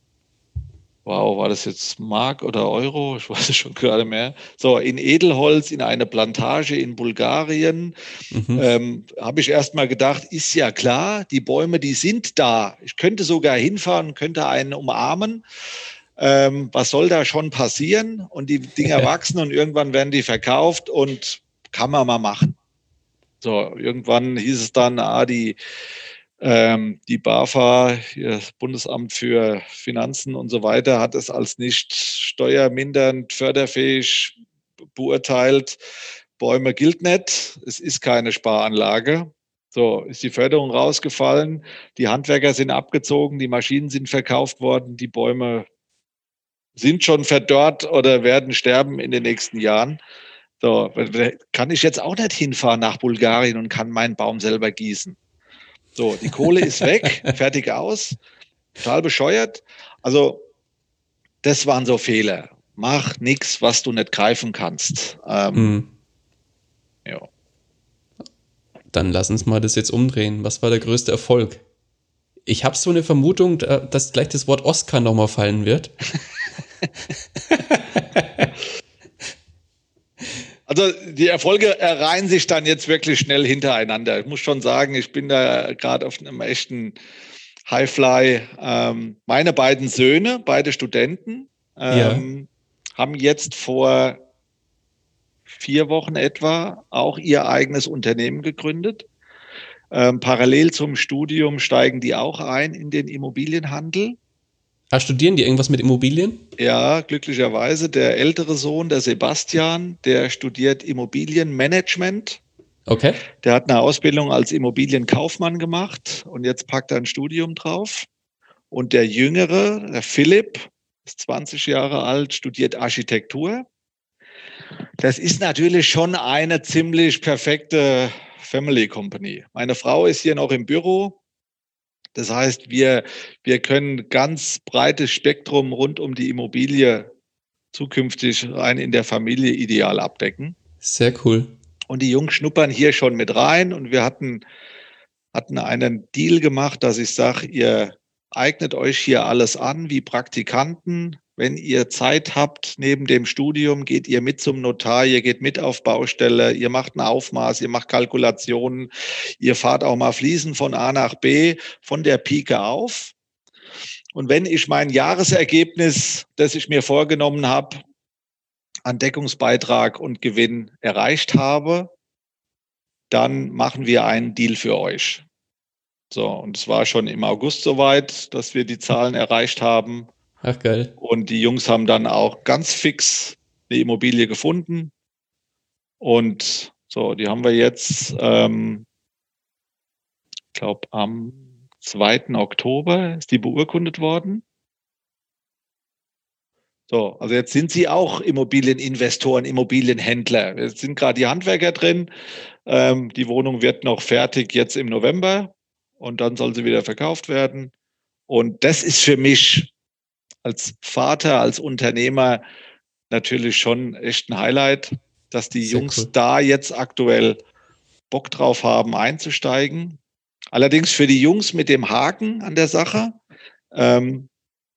wow, war das jetzt Mark oder Euro? Ich weiß es schon gerade mehr. So, in Edelholz, in eine Plantage in Bulgarien, Mhm. ähm, habe ich erst mal gedacht, ist ja klar, die Bäume, die sind da. Ich könnte sogar hinfahren, könnte einen umarmen. Ähm, was soll da schon passieren? Und die Dinger wachsen und irgendwann werden die verkauft und kann man mal machen. So, irgendwann hieß es dann, ah, die Ähm, die BAFA, das Bundesamt für Finanzen und so weiter, hat es als nicht steuermindernd, förderfähig beurteilt. Bäume gilt nicht, es ist keine Sparanlage. So, ist die Förderung rausgefallen, die Handwerker sind abgezogen, die Maschinen sind verkauft worden, die Bäume sind schon verdorrt oder werden sterben in den nächsten Jahren. So, kann ich jetzt auch nicht hinfahren nach Bulgarien und kann meinen Baum selber gießen. So, die Kohle ist weg, fertig aus, total bescheuert. Also, das waren so Fehler. Mach nichts, was du nicht greifen kannst. Ähm, Mhm. ja. Dann lass uns mal das jetzt umdrehen. Was war der größte Erfolg? Ich habe so eine Vermutung, dass gleich das Wort Oscar nochmal fallen wird. Also die Erfolge reihen sich dann jetzt wirklich schnell hintereinander. Ich muss schon sagen, ich bin da gerade auf einem echten Highfly. Ähm, meine beiden Söhne, beide Studenten, ähm, ja. haben jetzt vor vier Wochen etwa auch ihr eigenes Unternehmen gegründet. Ähm, parallel zum Studium steigen die auch ein in den Immobilienhandel. Ah, studieren die irgendwas mit Immobilien? Ja, glücklicherweise. Der ältere Sohn, der Sebastian, der studiert Immobilienmanagement. Okay. Der hat eine Ausbildung als Immobilienkaufmann gemacht und jetzt packt er ein Studium drauf. Und der Jüngere, der Philipp, ist zwanzig Jahre alt, studiert Architektur. Das ist natürlich schon eine ziemlich perfekte Family Company. Meine Frau ist hier noch im Büro. Das heißt, wir, wir können ganz breites Spektrum rund um die Immobilie zukünftig rein in der Familie ideal abdecken. Sehr cool. Und die Jungs schnuppern hier schon mit rein und wir hatten, hatten einen Deal gemacht, dass ich sage, ihr eignet euch hier alles an wie Praktikanten. Wenn ihr Zeit habt neben dem Studium, geht ihr mit zum Notar, ihr geht mit auf Baustelle, ihr macht ein Aufmaß, ihr macht Kalkulationen, ihr fahrt auch mal Fliesen von A nach B, von der Pike auf. Und wenn ich mein Jahresergebnis, das ich mir vorgenommen habe, an Deckungsbeitrag und Gewinn erreicht habe, dann machen wir einen Deal für euch. So, und es war schon im August soweit, dass wir die Zahlen erreicht haben. Ach, geil. Und die Jungs haben dann auch ganz fix eine Immobilie gefunden. Und so, die haben wir jetzt, ähm, ich glaube, am zweiten Oktober ist die beurkundet worden. So, also jetzt sind sie auch Immobilieninvestoren, Immobilienhändler. Jetzt sind gerade die Handwerker drin. Ähm, die Wohnung wird noch fertig jetzt im November und dann soll sie wieder verkauft werden. Und das ist für mich als Vater, als Unternehmer natürlich schon echt ein Highlight, dass die Sehr Jungs cool. da jetzt aktuell Bock drauf haben, einzusteigen. Allerdings für die Jungs mit dem Haken an der Sache. Ähm,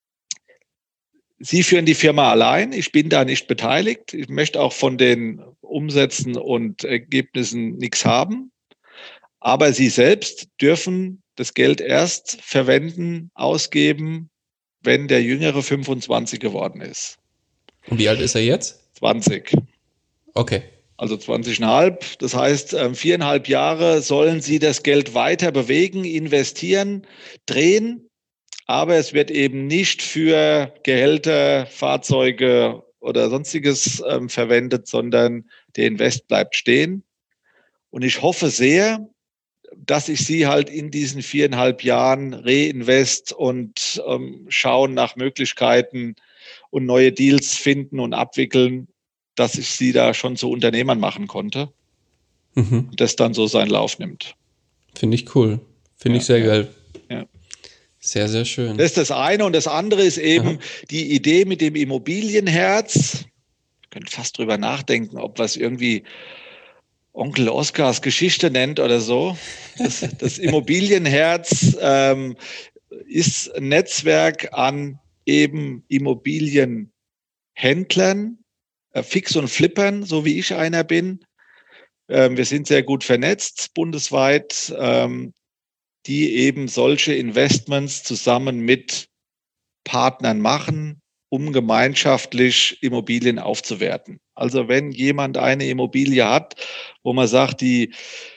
Sie führen die Firma allein. Ich bin da nicht beteiligt. Ich möchte auch von den Umsätzen und Ergebnissen nichts haben. Aber Sie selbst dürfen das Geld erst verwenden, ausgeben, wenn der Jüngere fünfundzwanzig geworden ist. Und wie alt ist er jetzt? zwanzig. Okay. Also zwanzig Komma fünf. Das heißt, viereinhalb Jahre sollen Sie das Geld weiter bewegen, investieren, drehen. Aber es wird eben nicht für Gehälter, Fahrzeuge oder sonstiges ähm, verwendet, sondern der Invest bleibt stehen. Und ich hoffe sehr, dass ich Sie halt in diesen viereinhalb Jahren reinvest und ähm, schauen nach Möglichkeiten und neue Deals finden und abwickeln, dass ich Sie da schon zu Unternehmern machen konnte. Mhm. Und das dann so seinen Lauf nimmt. Finde ich cool. Finde ja, ich sehr ja. geil. Ja. Sehr, sehr schön. Das ist das eine. Und das andere ist eben Aha. die Idee mit dem Immobilienherz. Wir können fast drüber nachdenken, ob was irgendwie Onkel Oskars Geschichte nennt oder so. Das, das Immobilienherz ähm, ist ein Netzwerk an eben Immobilienhändlern, äh, Fix und Flippern, so wie ich einer bin. Ähm, wir sind sehr gut vernetzt bundesweit. Ähm, die eben solche Investments zusammen mit Partnern machen, um gemeinschaftlich Immobilien aufzuwerten. Also wenn jemand eine Immobilie hat, wo man sagt, die,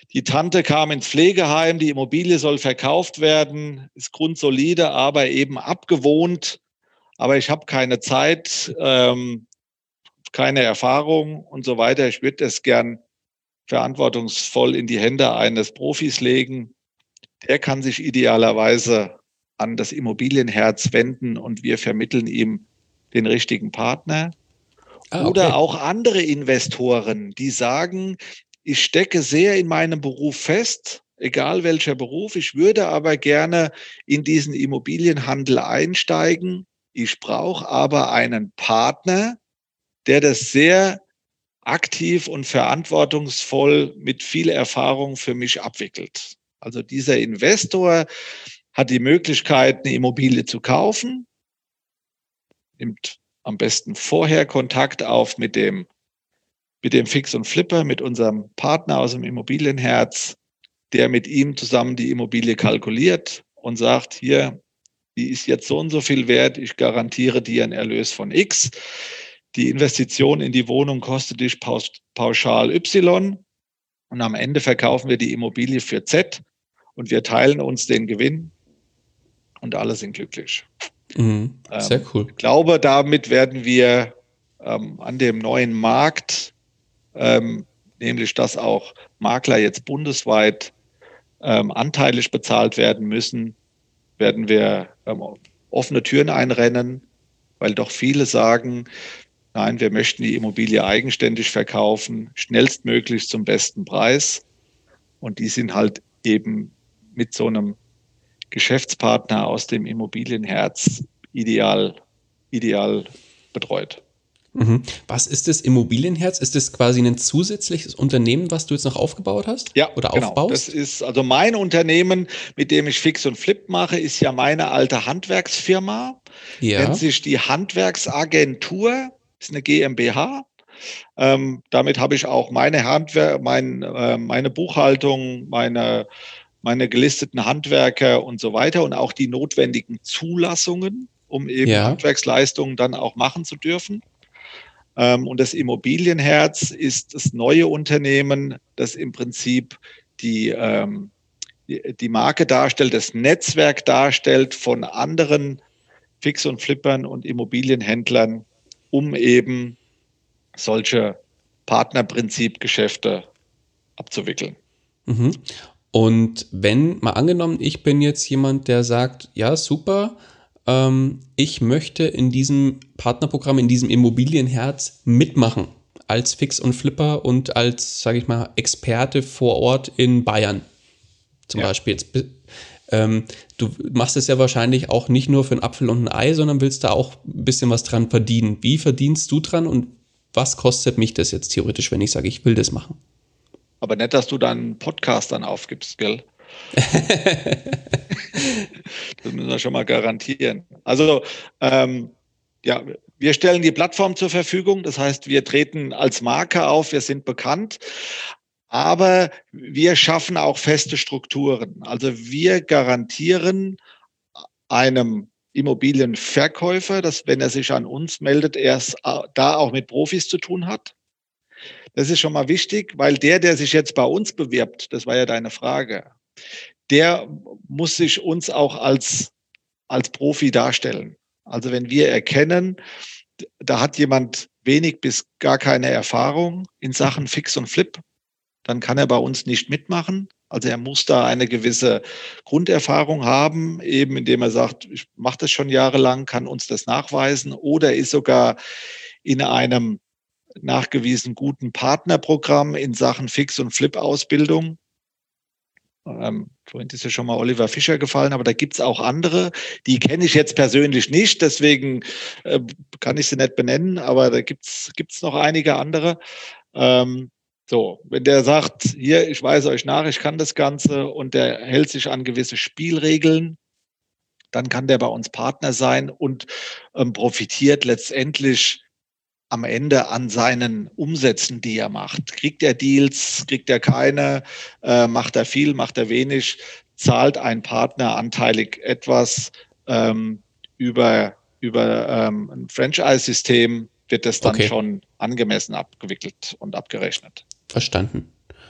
die Tante kam ins Pflegeheim, die Immobilie soll verkauft werden, ist grundsolide, aber eben abgewohnt. Aber ich habe keine Zeit, ähm, keine Erfahrung und so weiter. Ich würde das gern verantwortungsvoll in die Hände eines Profis legen. Der kann sich idealerweise an das Immobilienherz wenden und wir vermitteln ihm den richtigen Partner. Ah, Oder okay. auch andere Investoren, die sagen, ich stecke sehr in meinem Beruf fest, egal welcher Beruf, ich würde aber gerne in diesen Immobilienhandel einsteigen. Ich brauche aber einen Partner, der das sehr aktiv und verantwortungsvoll mit viel Erfahrung für mich abwickelt. Also dieser Investor hat die Möglichkeit, eine Immobilie zu kaufen, nimmt am besten vorher Kontakt auf mit dem, mit dem Fix und Flipper, mit unserem Partner aus dem Immobilienherz, der mit ihm zusammen die Immobilie kalkuliert und sagt, hier, die ist jetzt so und so viel wert, ich garantiere dir einen Erlös von X. Die Investition in die Wohnung kostet dich pauschal Y und am Ende verkaufen wir die Immobilie für Z und wir teilen uns den Gewinn und alle sind glücklich. Mhm. Sehr Ähm, cool. ich glaube, damit werden wir ähm, an dem neuen Markt, ähm, nämlich dass auch Makler jetzt bundesweit ähm, anteilig bezahlt werden müssen, werden wir ähm, offene Türen einrennen, weil doch viele sagen, nein, wir möchten die Immobilie eigenständig verkaufen, schnellstmöglich zum besten Preis. Und die sind halt eben mit so einem Geschäftspartner aus dem Immobilienherz ideal, ideal betreut. Mhm. Was ist das Immobilienherz? Ist das quasi ein zusätzliches Unternehmen, was du jetzt noch aufgebaut hast Ja, oder genau. Das aufbaust? ist also mein Unternehmen, mit dem ich Fix und Flip mache, ist ja meine alte Handwerksfirma. Nennt Ja, sich die Handwerksagentur, ist eine GmbH. Ähm, damit habe ich auch meine Handwer mein, äh, meine Buchhaltung, meine, meine gelisteten Handwerker und so weiter und auch die notwendigen Zulassungen, um eben ja. Handwerksleistungen dann auch machen zu dürfen. Ähm, und das Immobilienherz ist das neue Unternehmen, das im Prinzip die, ähm, die, die Marke darstellt, das Netzwerk darstellt von anderen Fix- und Flippern und Immobilienhändlern, um eben solche Partnerprinzip-Geschäfte abzuwickeln. Mhm. Und wenn, mal angenommen, ich bin jetzt jemand, der sagt, ja, super, ähm, ich möchte in diesem Partnerprogramm, in diesem Immobilienherz mitmachen, als Fix und Flipper und als, sage ich mal, Experte vor Ort in Bayern zum Ja. Beispiel. Jetzt, ähm, du machst es ja wahrscheinlich auch nicht nur für einen Apfel und ein Ei, sondern willst da auch ein bisschen was dran verdienen. Wie verdienst du dran und was kostet mich das jetzt theoretisch, wenn ich sage, ich will das machen? Aber nicht, dass du dann Podcast dann aufgibst, gell? Das müssen wir schon mal garantieren. Also, ähm, ja, wir stellen die Plattform zur Verfügung. Das heißt, wir treten als Marke auf, wir sind bekannt. Aber wir schaffen auch feste Strukturen. Also wir garantieren einem Immobilienverkäufer, dass wenn er sich an uns meldet, er es da auch mit Profis zu tun hat. Das ist schon mal wichtig, weil der, der sich jetzt bei uns bewirbt, das war ja deine Frage, der muss sich uns auch als, als Profi darstellen. Also wenn wir erkennen, da hat jemand wenig bis gar keine Erfahrung in Sachen Fix und Flip, dann kann er bei uns nicht mitmachen. Also er muss da eine gewisse Grunderfahrung haben, eben indem er sagt, ich mache das schon jahrelang, kann uns das nachweisen oder ist sogar in einem nachgewiesen guten Partnerprogramm in Sachen Fix- und Flip-Ausbildung. Ähm, vorhin ist ja schon mal Oliver Fischer gefallen, aber da gibt es auch andere, die kenne ich jetzt persönlich nicht, deswegen äh, kann ich sie nicht benennen, aber da gibt es noch einige andere. Ähm, so, wenn der sagt, hier, ich weise euch nach, ich kann das Ganze und der hält sich an gewisse Spielregeln, dann kann der bei uns Partner sein und ähm, profitiert letztendlich am Ende an seinen Umsätzen, die er macht. Kriegt er Deals, kriegt er keine, äh, macht er viel, macht er wenig, zahlt ein Partner anteilig etwas ähm, über, über ähm, ein Franchise-System, wird das dann Okay, schon angemessen abgewickelt und abgerechnet. verstanden.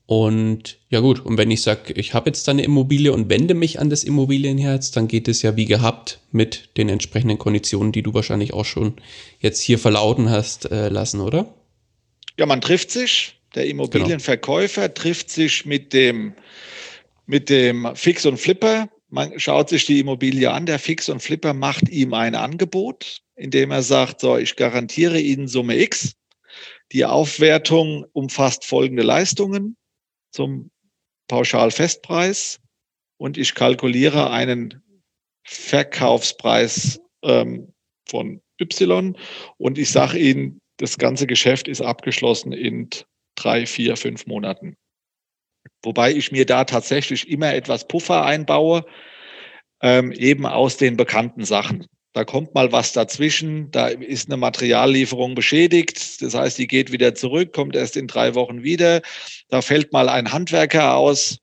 Und ja gut, und wenn ich sage, ich habe jetzt da eine Immobilie und wende mich an das Immobilienherz, dann geht es ja wie gehabt mit den entsprechenden Konditionen, die du wahrscheinlich auch schon jetzt hier verlauten hast äh, lassen, oder? Ja, man trifft sich, der Genau. Immobilienverkäufer trifft sich mit dem, mit dem Fix und Flipper. Man schaut sich die Immobilie an, der Fix und Flipper macht ihm ein Angebot, indem er sagt, so, ich garantiere Ihnen Summe X. Die Aufwertung umfasst folgende Leistungen zum Pauschalfestpreis und ich kalkuliere einen Verkaufspreis ähm, von Y und ich sage Ihnen, das ganze Geschäft ist abgeschlossen in drei, vier, fünf Monaten. Wobei ich mir da tatsächlich immer etwas Puffer einbaue, ähm, eben aus den bekannten Sachen. Da kommt mal was dazwischen, da ist eine Materiallieferung beschädigt, das heißt, die geht wieder zurück, kommt erst in drei Wochen wieder. Da fällt mal ein Handwerker aus,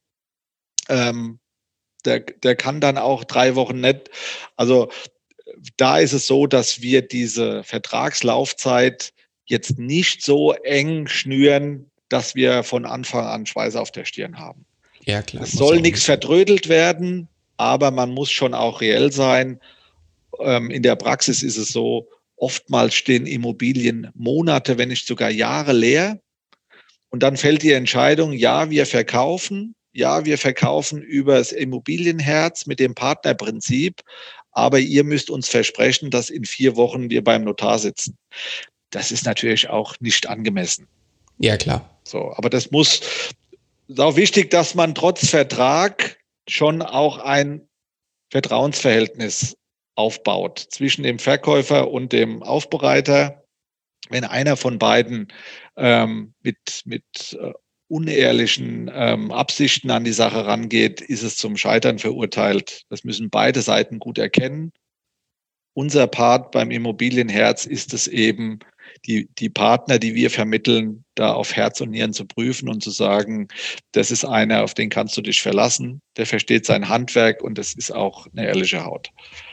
ähm, der, der kann dann auch drei Wochen nicht. Also da ist es so, dass wir diese Vertragslaufzeit jetzt nicht so eng schnüren, dass wir von Anfang an Schweiß auf der Stirn haben. Ja, klar. Es Muss ja soll auch nichts nicht sein. verdrödelt werden, aber man muss schon auch reell sein. Ähm, in der Praxis ist es so, oftmals stehen Immobilien Monate, wenn nicht sogar Jahre leer. Und dann fällt die Entscheidung, ja, wir verkaufen, ja, wir verkaufen über das Immobilienherz mit dem Partnerprinzip, aber ihr müsst uns versprechen, dass in vier Wochen wir beim Notar sitzen. Das ist natürlich auch nicht angemessen. Ja, klar. So, aber das muss, ist auch wichtig, dass man trotz Vertrag schon auch ein Vertrauensverhältnis aufbaut zwischen dem Verkäufer und dem Aufbereiter. Wenn einer von beiden ähm, mit, mit äh, unehrlichen ähm, Absichten an die Sache rangeht, ist es zum Scheitern verurteilt. Das müssen beide Seiten gut erkennen. Unser Part beim Immobilienherz ist es eben, die, die Partner, die wir vermitteln, da auf Herz und Nieren zu prüfen und zu sagen, das ist einer, auf den kannst du dich verlassen, der versteht sein Handwerk und das ist auch eine ehrliche Haut.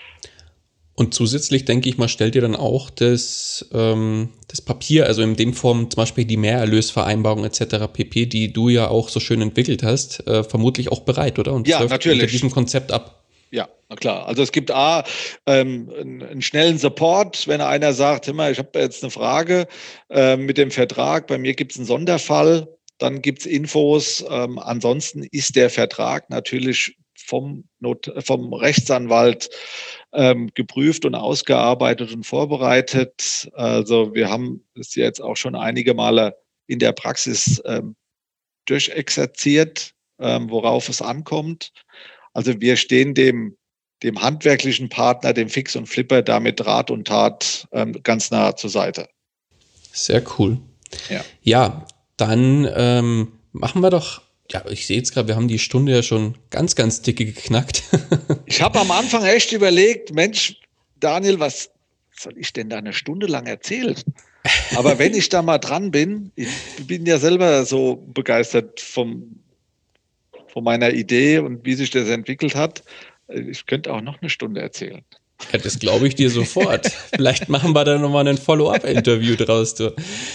Und zusätzlich, denke ich mal, stellt ihr dann auch das, ähm, das Papier, also in dem Form zum Beispiel die Mehrerlösvereinbarung et cetera pp., die du ja auch so schön entwickelt hast, äh, vermutlich auch bereit, oder? Und das Ja, läuft unter natürlich. diesem Konzept ab. Ja, na klar. Also es gibt A, ähm, einen, einen schnellen Support, wenn einer sagt, hör mal, ich habe jetzt eine Frage äh, mit dem Vertrag, bei mir gibt es einen Sonderfall, dann gibt es Infos. Ähm, ansonsten ist der Vertrag natürlich vom, Not vom Rechtsanwalt ähm, geprüft und ausgearbeitet und vorbereitet. Also wir haben es jetzt auch schon einige Male in der Praxis ähm, durchexerziert, ähm, worauf es ankommt. Also wir stehen dem, dem handwerklichen Partner, dem Fix und Flipper, da mit Rat und Tat ähm, ganz nah zur Seite. Sehr cool. Ja, Ja, dann ähm, machen wir doch, ja, ich sehe jetzt gerade, wir haben die Stunde ja schon ganz, ganz dicke geknackt. ich habe am Anfang echt überlegt, Mensch, Daniel, was soll ich denn da eine Stunde lang erzählen? Aber wenn ich da mal dran bin, ich bin ja selber so begeistert vom, von meiner Idee und wie sich das entwickelt hat, ich könnte auch noch eine Stunde erzählen. Ja, das glaube ich dir sofort. Vielleicht machen wir da nochmal ein Follow-up-Interview draus. Du.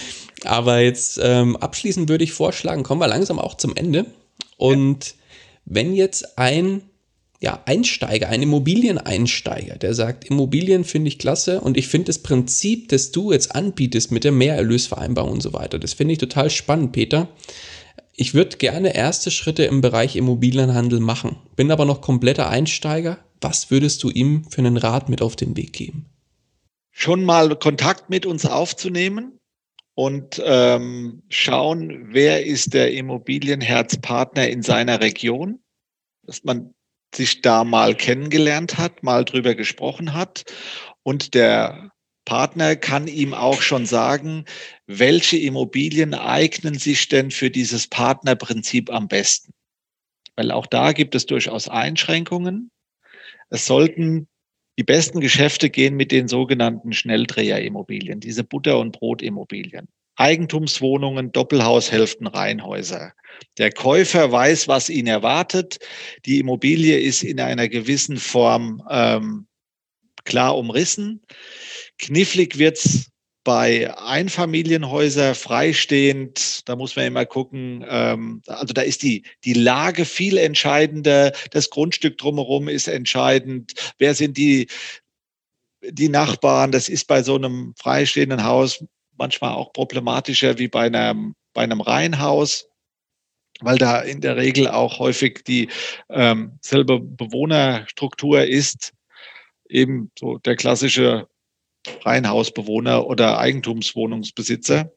Aber jetzt ähm, abschließend würde ich vorschlagen, kommen wir langsam auch zum Ende. Und wenn jetzt ein ja, Einsteiger, ein Immobilieneinsteiger, der sagt, Immobilien finde ich klasse und ich finde das Prinzip, das du jetzt anbietest mit der Mehrerlösvereinbarung und so weiter, das finde ich total spannend, Peter. Ich würde gerne erste Schritte im Bereich Immobilienhandel machen, bin aber noch kompletter Einsteiger. Was würdest du ihm für einen Rat mit auf den Weg geben? Schon mal Kontakt mit uns aufzunehmen und ähm, schauen, wer ist der Immobilienherzpartner in seiner Region, dass man sich da mal kennengelernt hat, mal drüber gesprochen hat und der Partner kann ihm auch schon sagen, welche Immobilien eignen sich denn für dieses Partnerprinzip am besten. Weil auch da gibt es durchaus Einschränkungen. Es sollten die besten Geschäfte gehen mit den sogenannten Schnelldreherimmobilien, diese Butter- und Brotimmobilien. Eigentumswohnungen, Doppelhaushälften, Reihenhäuser. Der Käufer weiß, was ihn erwartet. Die Immobilie ist in einer gewissen Form ähm, klar umrissen. Knifflig wird's Bei Einfamilienhäusern freistehend, da muss man immer gucken, ähm, also da ist die, die Lage viel entscheidender, das Grundstück drumherum ist entscheidend, wer sind die, die Nachbarn, das ist bei so einem freistehenden Haus manchmal auch problematischer wie bei einem, bei einem Reihenhaus, weil da in der Regel auch häufig die ähm, selbe Bewohnerstruktur ist, eben so der klassische Reihenhausbewohner oder Eigentumswohnungsbesitzer.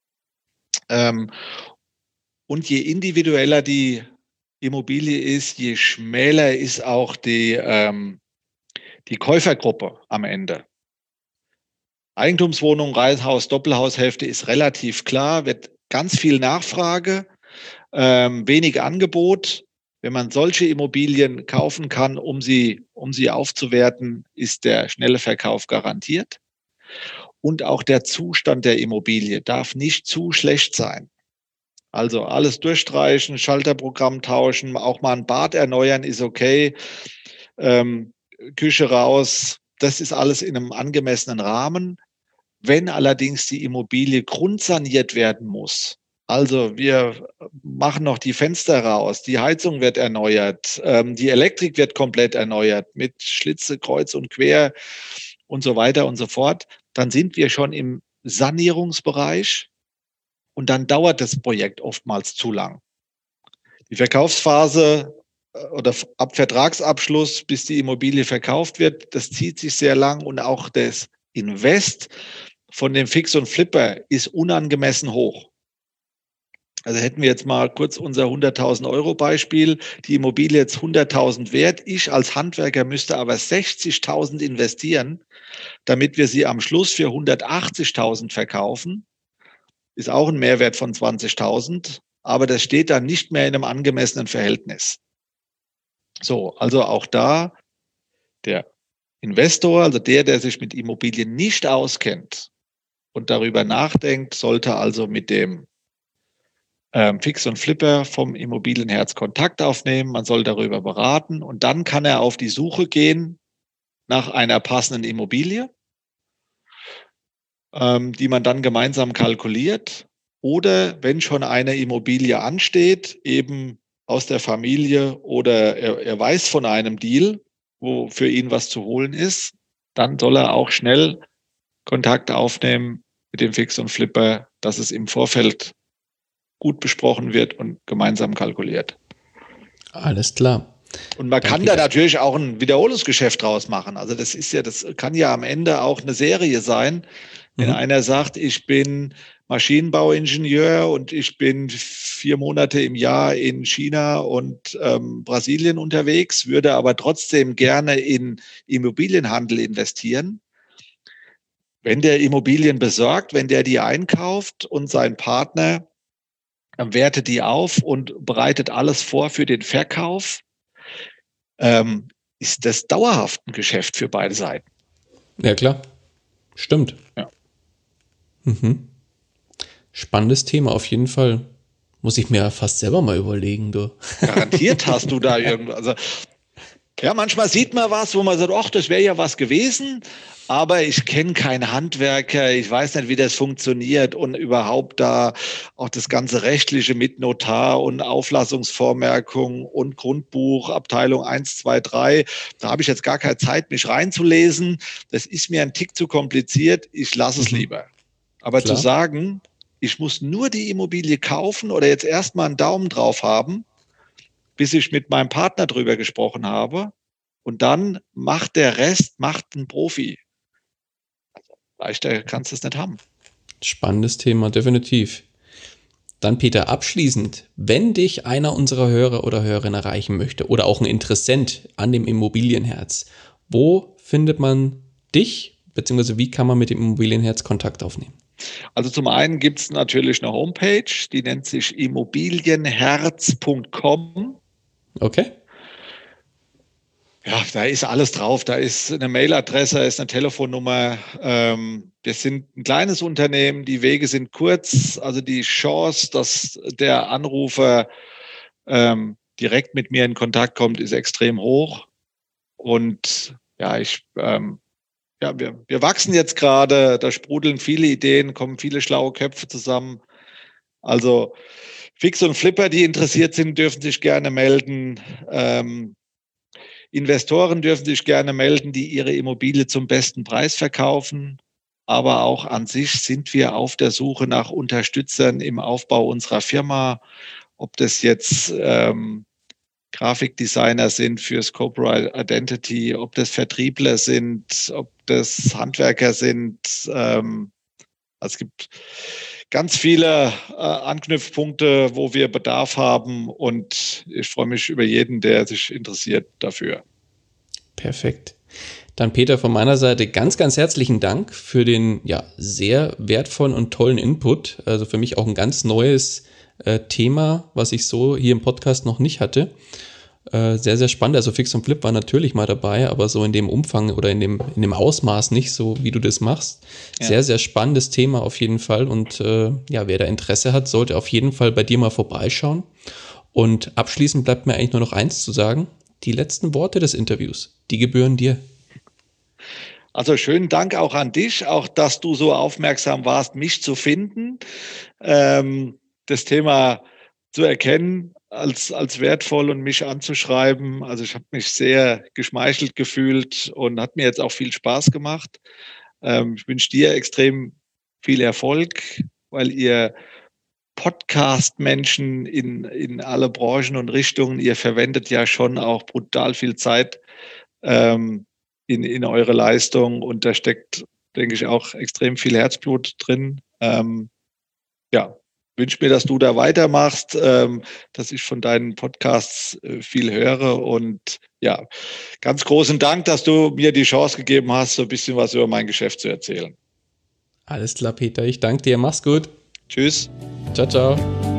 Ähm, und je individueller die Immobilie ist, je schmäler ist auch die, ähm, die Käufergruppe am Ende. Eigentumswohnung, Reihenhaus, Doppelhaushälfte ist relativ klar, wird ganz viel Nachfrage, ähm, wenig Angebot. Wenn man solche Immobilien kaufen kann, um sie, um sie aufzuwerten, ist der schnelle Verkauf garantiert. Und auch der Zustand der Immobilie darf nicht zu schlecht sein. Also alles durchstreichen, Schalterprogramm tauschen, auch mal ein Bad erneuern ist okay, ähm, Küche raus, das ist alles in einem angemessenen Rahmen. Wenn allerdings die Immobilie grundsaniert werden muss, also wir machen noch die Fenster raus, die Heizung wird erneuert, ähm, die Elektrik wird komplett erneuert mit Schlitze kreuz und quer und so weiter und so fort, dann sind wir schon im Sanierungsbereich und dann dauert das Projekt oftmals zu lang. Die Verkaufsphase oder ab Vertragsabschluss, bis die Immobilie verkauft wird, das zieht sich sehr lang und auch das Invest von dem Fix und Flipper ist unangemessen hoch. Also hätten wir jetzt mal kurz unser hunderttausend Euro Beispiel, die Immobilie jetzt hunderttausend wert, ich als Handwerker müsste aber sechzigtausend investieren, damit wir sie am Schluss für hundertachtzigtausend verkaufen, ist auch ein Mehrwert von zwanzigtausend, aber das steht dann nicht mehr in einem angemessenen Verhältnis. So, also auch da der Investor, also der, der sich mit Immobilien nicht auskennt und darüber nachdenkt, sollte also mit dem ähm, Fix und Flipper vom Immobilienherz Kontakt aufnehmen. Man soll darüber beraten und dann kann er auf die Suche gehen nach einer passenden Immobilie, ähm, die man dann gemeinsam kalkuliert. Oder wenn schon eine Immobilie ansteht, eben aus der Familie oder er, er weiß von einem Deal, wo für ihn was zu holen ist, dann soll er auch schnell Kontakt aufnehmen mit dem Fix und Flipper, dass es im Vorfeld gut besprochen wird und gemeinsam kalkuliert. Alles klar. Und man Dann kann Peter. da natürlich auch ein Wiederholungsgeschäft draus machen. Also das ist ja, das kann ja am Ende auch eine Serie sein. Wenn Mhm. einer sagt, ich bin Maschinenbauingenieur und ich bin vier Monate im Jahr in China und ähm, Brasilien unterwegs, würde aber trotzdem gerne in Immobilienhandel investieren. Wenn der Immobilien besorgt, wenn der die einkauft und sein Partner wertet die auf und bereitet alles vor für den Verkauf, ähm, ist das dauerhaft ein Geschäft für beide Seiten. Ja, klar. Stimmt. Ja. Mhm. Spannendes Thema, auf jeden Fall. Muss ich mir fast selber mal überlegen, du. Garantiert hast du da irgendwas. Also, ja, manchmal sieht man was, wo man sagt, ach, das wäre ja was gewesen, aber ich kenne keinen Handwerker, ich weiß nicht, wie das funktioniert und überhaupt da auch das ganze Rechtliche mit Notar und Auflassungsvormerkung und Grundbuch, Abteilung eins, zwei, drei. Da habe ich jetzt gar keine Zeit, mich reinzulesen. Das ist mir ein Tick zu kompliziert, ich lasse es Mhm. lieber. Aber Klar. zu sagen, ich muss nur die Immobilie kaufen oder jetzt erstmal einen Daumen drauf haben, bis ich mit meinem Partner drüber gesprochen habe. Und dann macht der Rest, macht ein Profi. Leichter kannst du es nicht haben. Spannendes Thema, definitiv. Dann Peter, abschließend, wenn dich einer unserer Hörer oder Hörerinnen erreichen möchte oder auch ein Interessent an dem Immobilienherz, wo findet man dich, beziehungsweise wie kann man mit dem Immobilienherz Kontakt aufnehmen? Also zum einen gibt es natürlich eine Homepage, die nennt sich immobilienherz punkt com. Okay. Ja, da ist alles drauf. Da ist eine Mailadresse, da ist eine Telefonnummer. Ähm, wir sind ein kleines Unternehmen, die Wege sind kurz. Also die Chance, dass der Anrufer ähm, direkt mit mir in Kontakt kommt, ist extrem hoch. Und ja, ich ähm, ja, wir, wir wachsen jetzt gerade, da sprudeln viele Ideen, kommen viele schlaue Köpfe zusammen. Also Fix und Flipper, die interessiert sind, dürfen sich gerne melden. Ähm, Investoren dürfen sich gerne melden, die ihre Immobilie zum besten Preis verkaufen. Aber auch an sich sind wir auf der Suche nach Unterstützern im Aufbau unserer Firma. Ob das jetzt ähm, Grafikdesigner sind für Scope Identity, ob das Vertriebler sind, ob das Handwerker sind. Ähm, also es gibt ganz viele äh, Anknüpfpunkte, wo wir Bedarf haben, und ich freue mich über jeden, der sich interessiert dafür. Perfekt. Dann Peter, von meiner Seite ganz, ganz herzlichen Dank für den ja sehr wertvollen und tollen Input. Also für mich auch ein ganz neues äh, Thema, was ich so hier im Podcast noch nicht hatte. Äh, sehr, sehr spannend. Also Fix und Flip war natürlich mal dabei, aber so in dem Umfang oder in dem, in dem Ausmaß nicht, so wie du das machst. Ja. Sehr, sehr spannendes Thema auf jeden Fall. Und äh, ja, wer da Interesse hat, sollte auf jeden Fall bei dir mal vorbeischauen. Und abschließend bleibt mir eigentlich nur noch eins zu sagen. Die letzten Worte des Interviews, die gebühren dir. Also schönen Dank auch an dich, auch dass du so aufmerksam warst, mich zu finden, ähm, das Thema zu erkennen als, als wertvoll und mich anzuschreiben. Also ich habe mich sehr geschmeichelt gefühlt und hat mir jetzt auch viel Spaß gemacht. Ähm, ich wünsche dir extrem viel Erfolg, weil ihr Podcast-Menschen in, in alle Branchen und Richtungen, ihr verwendet ja schon auch brutal viel Zeit ähm, in, in eure Leistung, und da steckt, denke ich, auch extrem viel Herzblut drin. Ähm, ja, wünsche mir, dass du da weitermachst, ähm, dass ich von deinen Podcasts äh, viel höre, und ja, ganz großen Dank, dass du mir die Chance gegeben hast, so ein bisschen was über mein Geschäft zu erzählen. Alles klar, Peter, ich danke dir, mach's gut. Tschüss. Ciao, ciao.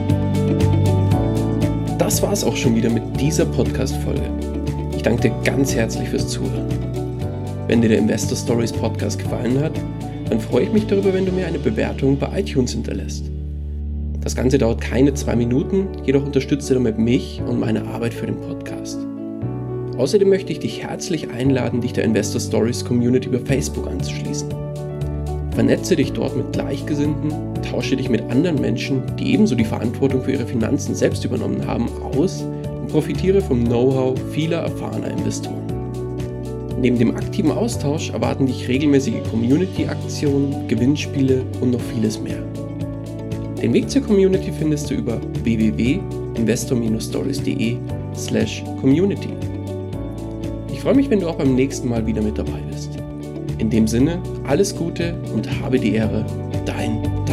Das war's auch schon wieder mit dieser Podcast-Folge. Ich danke dir ganz herzlich fürs Zuhören. Wenn dir der Investor Stories Podcast gefallen hat, dann freue ich mich darüber, wenn du mir eine Bewertung bei iTunes hinterlässt. Das Ganze dauert keine zwei Minuten, jedoch unterstützt du damit mich und meine Arbeit für den Podcast. Außerdem möchte ich dich herzlich einladen, dich der Investor Stories Community über Facebook anzuschließen. Vernetze dich dort mit Gleichgesinnten, tausche dich mit anderen Menschen, die ebenso die Verantwortung für ihre Finanzen selbst übernommen haben, aus und profitiere vom Know-how vieler erfahrener Investoren. Neben dem aktiven Austausch erwarten dich regelmäßige Community-Aktionen, Gewinnspiele und noch vieles mehr. Den Weg zur Community findest du über w w w punkt investor stories punkt de slash community. Ich freue mich, wenn du auch beim nächsten Mal wieder mit dabei bist. In dem Sinne, alles Gute und habe die Ehre, dein